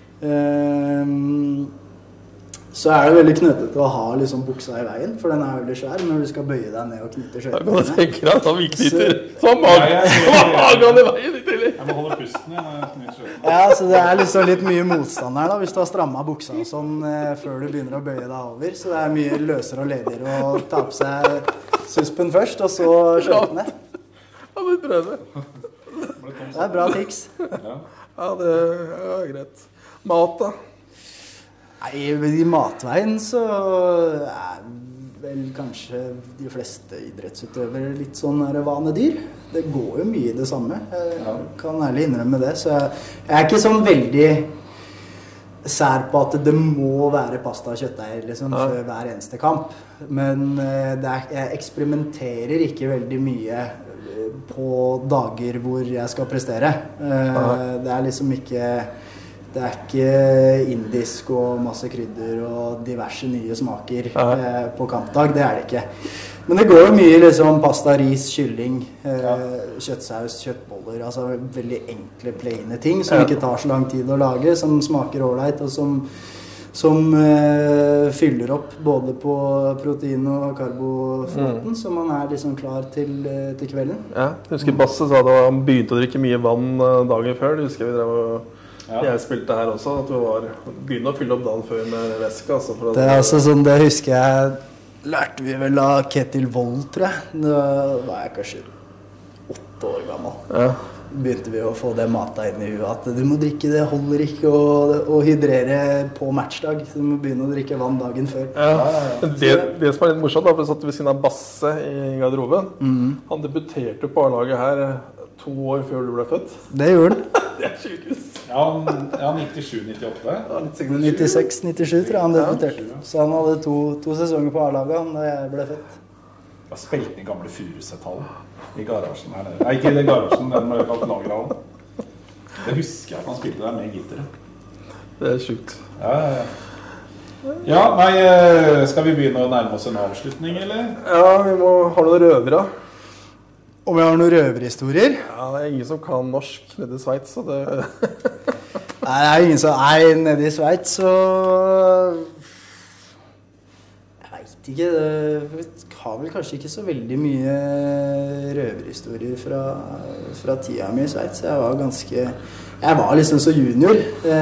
Um, så er det veldig knøttet å ha liksom buksa i veien, for den er veldig svær når du skal bøye deg ned og knytte skøytene. Da kan du tenke deg at vi knytter så magen i veien i tillegg. Jeg må holde pusten igjen når jeg knytter skøytene. Ja, så det er liksom litt mye motstand her da, hvis du har strammet buksa og sånn eh, før du begynner å bøye deg over. Så det er mye løsere og ledigere å ta på seg suspen først, og så skøytene. Ja, vi prøver. Det er bra tiks. Ja, det er greit. Mat da? Nei, i matveien så er vel kanskje de fleste idrettsutøvere litt sånn her vanedyr. Det går jo mye det samme. Jeg kan ærlig innrømme det. Så jeg, jeg er ikke sånn veldig sær på at det må være pasta og kjøttdeig liksom, ja. før hver eneste kamp. Men det er, jeg eksperimenterer ikke veldig mye på dager hvor jeg skal prestere. Ja. Det er liksom ikke... Det er ikke indisk og masse krydder og diverse nye smaker eh, på kampdag, det er det ikke. Men det går jo mye liksom pasta, ris, kylling, eh, ja. kjøttsaus, kjøttboller, altså veldig enkle, plaine ting som ja. ikke tar så lang tid å lage, som smaker ordentlig og som, som eh, fyller opp både på protein og karbofoten, mm. så man er liksom klar til, til kvelden. Ja, jeg husker Basse sa da han begynte å drikke mye vann dagen før, det husker vi drev og... Ja. Jeg spilte her også, at du var begynte å fylle opp dagen før med væske. Altså, for det er altså sånn, det husker jeg, lærte vi vel av Ketil Wold, tror jeg. Da var jeg kanskje åtte år gammel. Ja. Begynte vi å få det matet inn i huet, at du må drikke, det holder ikke å, å hydrere på matchdag. Du må begynne å drikke vann dagen før. Ja. Ja, ja, ja. Det, det som er litt morsomt, da, for jeg satt ved siden av Basse i garderoben. Mm. Han debuterte på A-laget her to år før du ble født. Det gjorde han. Det er sykehus. Ja, ja nittisju nittiåtte. nittiseks nittisju tror jeg han debuterte. Ja. Så han hadde to, to sesonger på A-laget da jeg ble født. Jeg spilte i gamle Furuset-hallen i garasjen her nede. Nei, ikke i den garasjen, den med kalt lagerhallen. Det husker jeg at han spilte der med gitteret. Det er sjukt. Ja, ja, ja. Ja, nei, skal vi begynne å nærme oss en avslutning, eller? Ja, vi må ha noen røvere. Om jeg har noen røverhistorier? Ja, det er ingen som kan norsk nede i Sveits, så det... Nei, det er ingen som er nede i Sveits, så... Jeg vet ikke, det har vel kanskje ikke så veldig mye røverhistorier fra, fra tida mi i Sveits. Jeg var ganske... Jeg var liksom så junior,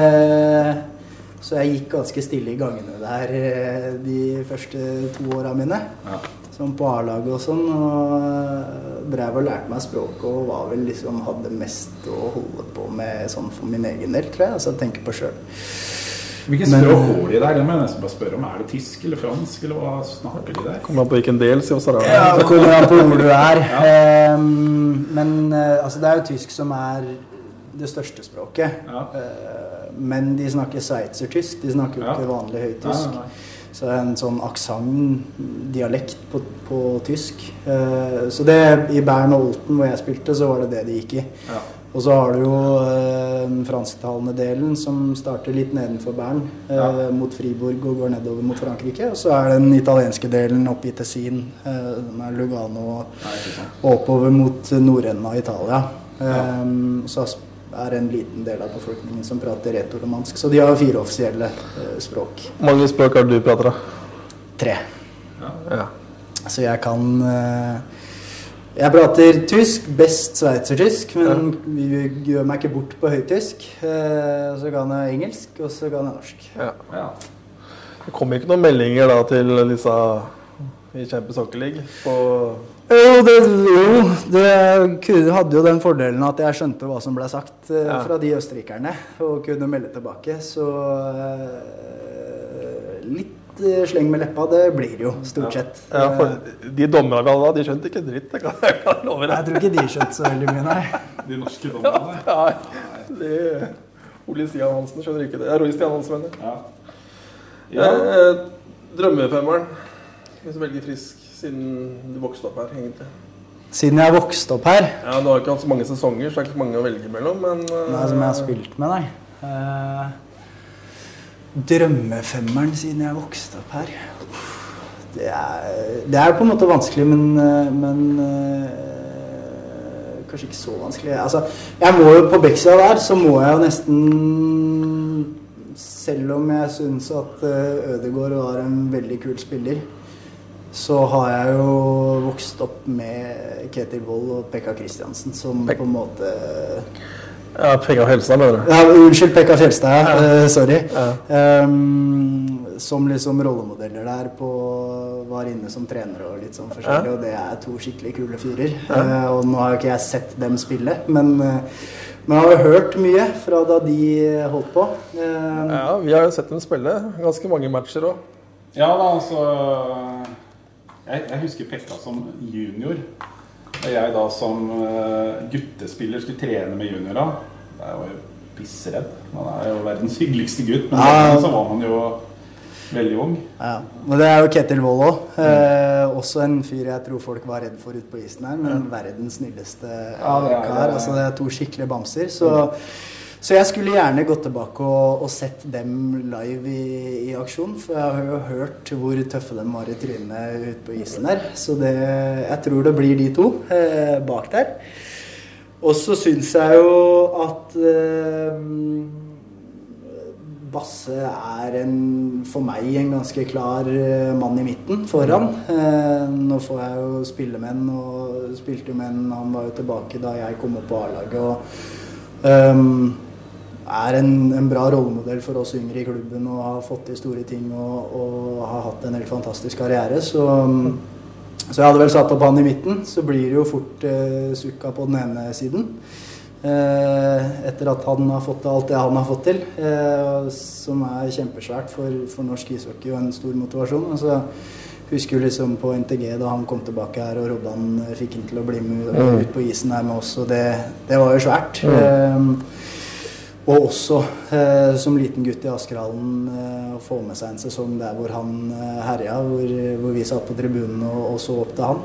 så jeg gikk ganske stille i gangene der de første to årene mine. Ja. Som på A-laget og sånn, og drev og lærte meg språk og var vel liksom, hadde mest å holde på med sånn for min egen del, tror jeg, altså jeg tenker på selv. Hvilke språk går de der? Det må jeg nesten bare spørre om. Er det tysk eller fransk, eller hva snakker de der? Kommer an på hvilken del, sier Sarah. Ja, det kommer an på hvor du er. Ja. Um, men altså, det er jo tysk som er det største språket. Ja. Uh, men de snakker sveitser-tysk, de snakker jo ja. ikke vanlig høytysk. Ja, ja, ja. Så det er en sånn aksent, dialekt på, på tysk. Uh, så det, i Bern og Olten hvor jeg spilte, så var det det de gikk i. Ja. Og så har du jo uh, den fransktalende delen som starter litt nedenfor Bern, uh, ja. mot Fribourg og går nedover mot Frankrike. Og så er det den italienske delen oppe i Tessin, uh, med Lugano og, og oppover mot nordenden av Italia. Ja. Um, så er en liten del av befolkningen som prater retoromansk. Så de har fire offisielle uh, språk. Hvor mange språk har du prater da? Tre. Ja. Ja. Så jeg kan... Uh, jeg prater tysk, best sveitsertysk, men ja. vi gjør meg ikke bort på høytysk. Uh, så kan jeg engelsk, og så kan jeg norsk. Ja. Ja. Det kommer ikke noen meldinger da til disse i Champions Hockey League på... Jo, det, jo, det hadde jo den fordelen at jeg skjønte hva som ble sagt uh, ja. fra de østerrikerne, og kunne melde tilbake, så uh, litt uh, sleng med leppa, det blir jo stort sett. Ja, ja for de dommerne vi hadde da, de skjønte ikke dritt, det kan jeg kan love deg. Jeg tror ikke de skjønte så veldig mye, nei. De norske dommerne? Ja, ja, det er Ole Stian Hansen skjønner ikke det. Det er Roy Stian Hansen, mener. Ja. Ja. Eh, drømmefemmeren, hvis du velger frisk, siden du vokste opp her, egentlig. Siden jeg vokste opp her. Ja, du har ikke hatt så mange sesonger, så det er ikke mange å velge mellom, men... Uh... Nei, som jeg har spilt med, nei. Uh, drømmefemmeren siden jeg vokste opp her. Det er, det er på en måte vanskelig, men, men uh, kanskje ikke så vanskelig. Altså, jeg må jo på Beksida der, så må jeg jo nesten, selv om jeg synes at uh, Ødegaard var en veldig kul spiller, så har jeg jo vokst opp med Ketil Wold og Pekka Kristiansen som Pek- på en måte... Ja, Pekka Fjelstad, mener du? Ja, unnskyld, Pekka Fjelstad, ja. uh, sorry. Ja. Um, som liksom rollemodeller der på, var inne som trener og litt sånn forskjellig, ja. Og det er to skikkelig kule fyrer. Ja. Uh, og nå har jo ikke jeg sett dem spille, men, uh, men jeg har jo hørt mye fra da de holdt på. Uh, ja, vi har jo sett dem spille ganske mange matcher også. Ja da, altså... Jeg, jeg husker Pekka som junior, og jeg da som uh, guttespiller skulle trene med juniorer. Jeg var jo pissredd. Han er jo verdens hyggeligste gutt, men ja. Så var han jo veldig ung. Ja, men det er jo Ketil Wold også. Mm. Eh, også en fyr jeg tror folk var redd for ut på isen her, men ja. Verdens snilleste ja, det er, kar. Altså det er to skikkelige bamser, så... Mm. Så jeg skulle gjerne gått tilbake og, og sett dem live i, i aksjon, for jeg har jo hørt hvor tøffe de var i trynet ut på isen der. Så det, jeg tror det blir de to eh, bak der. Og så synes jeg jo at eh, Basse er en, for meg en ganske klar mann i midten foran. Eh, nå får jeg jo spille med han, og spilte med han, han var jo tilbake da jeg kom opp på A-laget. Og um, er en, en bra rollemodell for oss yngre i klubben og har fått til store ting og, og har hatt en helt fantastisk karriere. Så, så jeg hadde vel satt opp han i midten, så blir det jo fort eh, Sukka på den ene siden. Eh, etter at han har fått alt det han har fått til, eh, som er kjempesvært for, for norsk ishockey og en stor motivasjon. Altså, husker jo liksom på N T G da han kom tilbake her og Robban fikk han til å bli med mm. ut på isen her med oss, og det, det var jo svært. Mm. Eh, Og også eh, som liten gutt i Askerhallen eh, å få med seg en sesong der hvor han eh, herja, hvor, hvor vi satt på tribunen og, og så opp til han.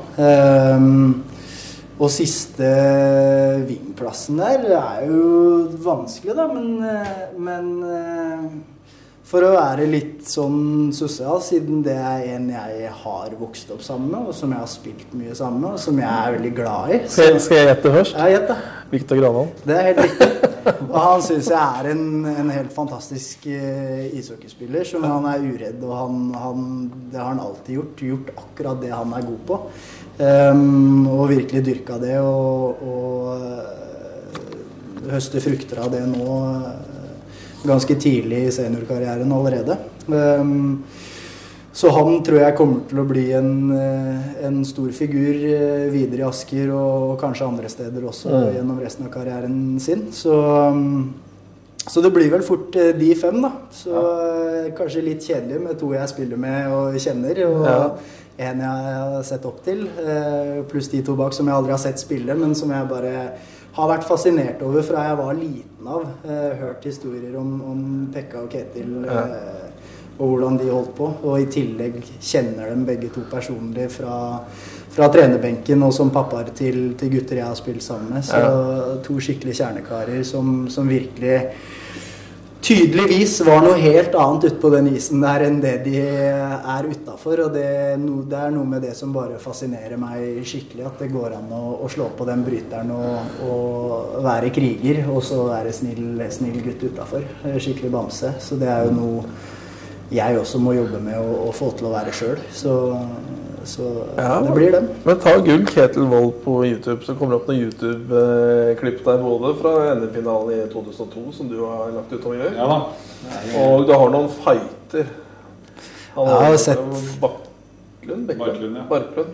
Eh, og siste vingplassen der er jo vanskelig da, men, eh, men eh, for å være litt sånn sosial, siden det er en jeg har vokst opp sammen med, og som jeg har spilt mye sammen med, og som jeg er veldig glad i. Så, skal jeg gjette først? Ja, gjett da. Victor Granholm. Det er helt riktig. Og han synes jeg er en, en helt fantastisk uh, ishockeyspiller, som han er uredd, og han, han, det har han alltid gjort, gjort akkurat det han er god på. Um, og virkelig dyrka det, og, og uh, høste frukter av det nå, uh, ganske tidlig i seniorkarrieren allerede. Um, Så han tror jeg kommer til å bli en, en stor figur videre i Asker og kanskje andre steder også mm. gjennom resten av karrieren sin. Så, så det blir vel fort de fem da. Så ja. Kanskje litt kjedelig med to jeg spiller med og kjenner, og ja. En jeg har sett opp til, pluss de to bak som jeg aldri har sett spille, men som jeg bare har vært fascinert over fra jeg var liten av. Hørt historier om, om Pekka og Ketil, ja. Og hvordan de holdt på, og i tillegg kjenner dem begge to personlig fra, fra trenerbenken og som pappaer til, til gutter jeg har spilt sammen med. Så ja. To skikkelig kjernekarer som, som virkelig tydeligvis var noe helt annet ute på den isen der enn det de er utenfor, og det, no, det er noe med det som bare fascinerer meg skikkelig, at det går an å, å slå på den bryteren og, og være kriger, og så være snill, snill gutt utenfor, skikkelig bamse. Så det er jo noe jeg også må jobbe med å, å få til å være selv, så, så ja, det blir dem. Men ta gull Ketil Wold på YouTube, så kommer det opp noen YouTube-klipp der, både fra N M-finalen i to tusen og to, som du har lagt ut om å gjøre. Ja da. Og du har noen fighter. Han jeg har sett... Barklund? Barklund, ja. Barklund.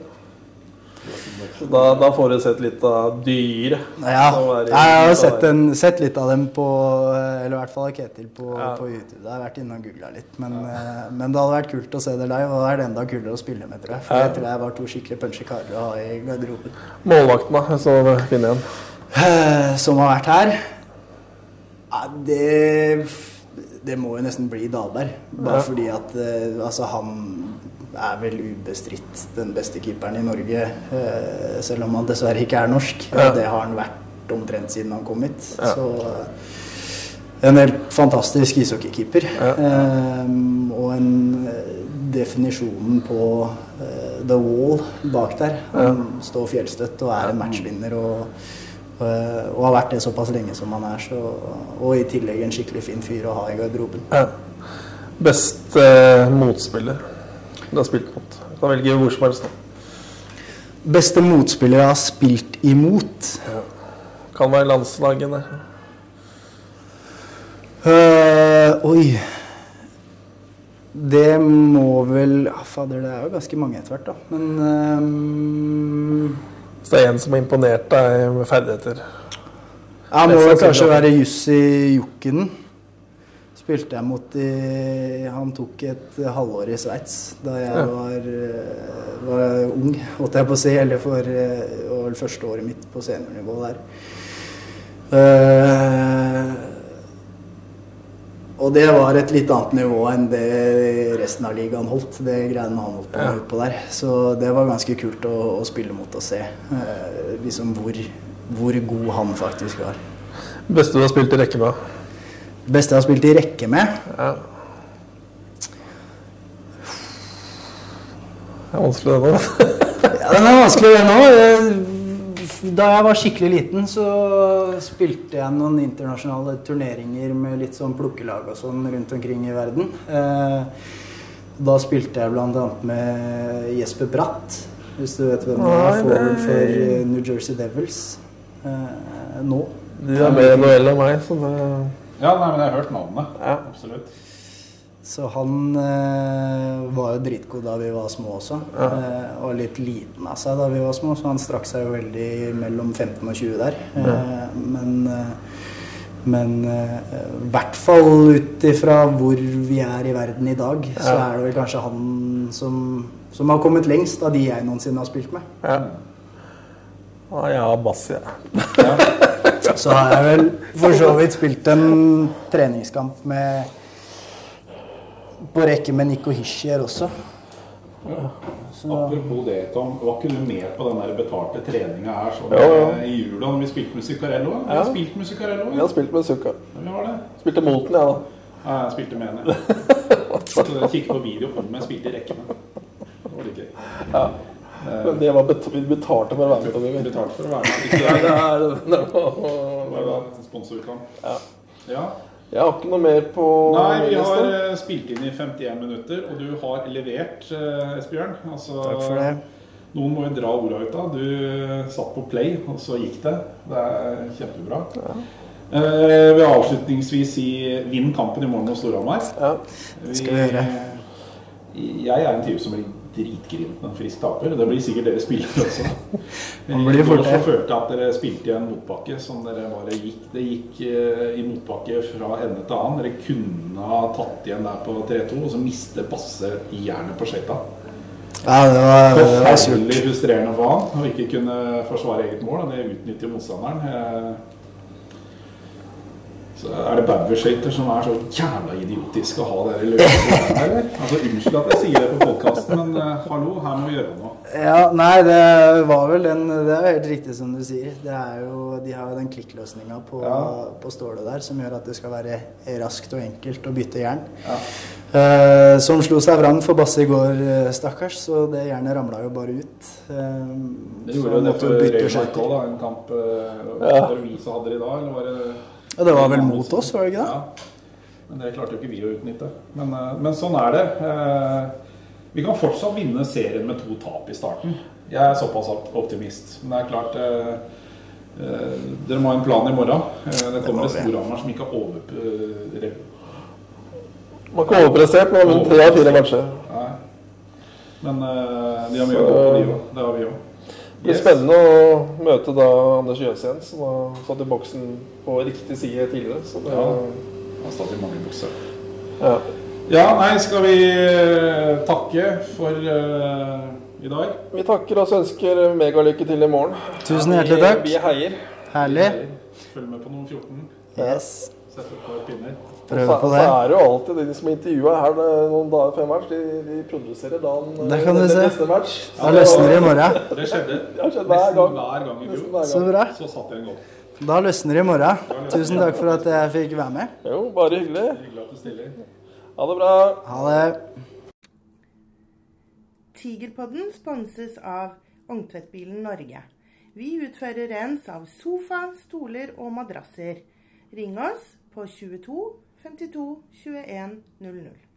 Da, da får du sett litt av dyr. Ja, jeg har sett, en, sett litt av dem på, eller i hvert fall Ketil på, ja. På YouTube. Det har vært inne og googlet litt, men, ja. Men det hadde vært kult å se det live, og det er enda kulere å spille med, tror jeg. For ja. Jeg tror jeg var to skikkelig punchekarer å ha i garderoben. Målvakten da, så finner jeg en. Som har vært her? Ja, det, det må jo nesten bli Dahlberg. Bare ja. Fordi at altså, han er vel ubestridt den beste keeperen i Norge, eh, selv om han dessverre ikke er norsk. Ja. Det har han vært omtrent siden han kom hit. Ja. Så en helt fantastisk ishockeykeeper. Ja. Eh, og en definisjonen på uh, The Wall bak der. Han ja. står fjellstøtt og er en matchvinner og, uh, og har vært det såpass lenge som han er. Så, og i tillegg en skikkelig fin fyr å ha i garderoben. Ja. Best uh, motspiller du har spilt mot? Du kan velge hvor som helst da. Beste motspiller jeg har spilt imot? Ja. Kan være landslagene. Uh, oi. Det må vel... Ja, fader, det er jo ganske mange etter hvert da. Men... Um, Så det er en som har imponert deg med ferdigheter? Ja, må det kanskje være Jussi Jokinen. Spilte jeg mot i... Han tok et halvår i Sveits da jeg var, var ung, måtte jeg på å si, eller for det første året mitt på seniornivå der. Uh, Og det var et litt annet nivå enn det resten av ligaen holdt, det greiene han holdt på, ja. på der. Så det var ganske kult å, å spille mot og se, eh, liksom hvor, hvor god han faktisk var. Beste du har spilt i rekke med? Beste jeg har spilt i rekke med? Ja. Det er vanskelig det nå. Ja, den er vanskelig det nå. Da jeg var skikkelig liten så spilte jeg noen internasjonale turneringer med litt sånn plukkelag og sånn rundt omkring i verden. Da spilte jeg blant annet med Jesper Bratt, hvis du vet hvem det er, forward for New Jersey Devils nå. De er mer enn meg, så det... Ja, nei, men jeg har hørt navnet, ja. Absolutt. Så han eh, var jo dritgod da vi var små også, ja. eh, og litt liten av seg da vi var små, så han strakk seg jo veldig mellom femten og tjue der. Ja. Eh, men eh, men eh, i hvert fall ut ifra hvor vi er i verden i dag, ja. Så er det vel kanskje han som, som har kommet lengst av de jeg noensinne har spilt med. Ja, ah, ja Bassi, ja. Ja. Så har jeg vel for så vidt spilt en treningskamp med på rekke med Nico Hischier også. Ja. Apropos det, Tom, var ikke du med på den der betalte treningen her sånn, ja, ja. I jula når vi spilte med Zuccarello? Vi har spilt med Zuccarello? Vi har spilt med Zucca. Hvem var det? Spilte mot den, ja da. Ja, jeg spilte med henne. Så jeg kikket på video om jeg spilte i rekke med. Det var litt gøy. Ja. Men det var bet betalte for å være med. Betalte for å være med. Ja, det er det. Det var sponsorkamp. Ja. Ja. Jeg har ikke noe mer på... Nei, vi har uh, spilt inn i femtien minutter, og du har levert, uh, Esbjørn. Altså, takk for det. Noen må jo dra ordet ut da. Du satt på play, og så gikk det. Det er kjempebra. Ja. Uh, vi har avslutningsvis i vinn kampen i morgen hos Storhamar. Ja, det skal vi gjøre. Jeg er en type som blir dritgrint når en frisk taper. Det blir sikkert dere spillere også. Man blir fort det. Jeg følte at dere spilte i en motbakke som dere bare gikk. Det gikk uh, i motbakke fra ende til annen. Dere kunne ha tatt igjen der på tre to, og så miste passe i jernet på skjøyta. Ja, det var, det var surt. Veldig frustrerende for han, å ikke kunne forsvare eget mål, og det utnytter jo motstanderen. Så er det Bauer-skøyter som er så jævla idiotisk å ha dere løpende, eller? Altså, unnskyld at jeg sier det på podcasten, men uh, hallo, her må vi gjøre noe. Ja, nei, det var vel den, det er helt riktig som du sier. Det er jo, de har jo den klikkløsningen på, ja. på stålet der, som gjør at det skal være raskt og enkelt å bytte jern. Ja. Uh, som slo seg vrang for Basse i går, stakkars, så det jernet ramlet jo bare ut. Uh, det gjorde jo det for Røymark også da, en kamp uh, ja. Der vi så hadde det i dag, eller var det... Ja, det var vel mot oss, var det ikke det? Ja, men det klarte jo ikke vi å utnytte. Men, men sånn er det. Vi kan fortsatt vinne serien med to tap i starten. Jeg er såpass optimist. Men det er klart, dere må ha en plan i morgen. Det kommer et Storhamar som ikke har over... Man kan overprestert, men har vunnet tre av fire matcher. Nei. Men de har mye å gå på de også. Det har vi også. Det blir spennende å møte da Anders Jøsens, som har satt i boksen på riktig side tidligere. Så det ja, han har stått i mange bokser. Ja. Ja, nei, skal vi takke for uh, i dag? Vi takker og så ønsker megalykke til i morgen. Tusen hjertelig takk. Vi, vi heier. Herlig. Følg med på nummer fjorten. Yes. Sett et par pinner. Prøve på Så, det. så er det jo alltid de som intervjuer her det, noen dager før match, de, de produserer dagen Det kan du se. neste match. Da løsner det i morgen. Det skjedde Det har skjedd hver nesten gang. hver gang i Nesten fjor. hver Så gang. bra. Så satt jeg en goal. Da løsner det i morgen. Tusen takk for at jeg fikk være med. Jo, bare hyggelig. Hyggelig at du stiller. Ha det bra. Ha det. Tigerpodden sponses av Ongtvettbilen Norge. Vi utfører rens av sofa, stoler og madrasser. Ring oss på tjueto femtito tjueen null null.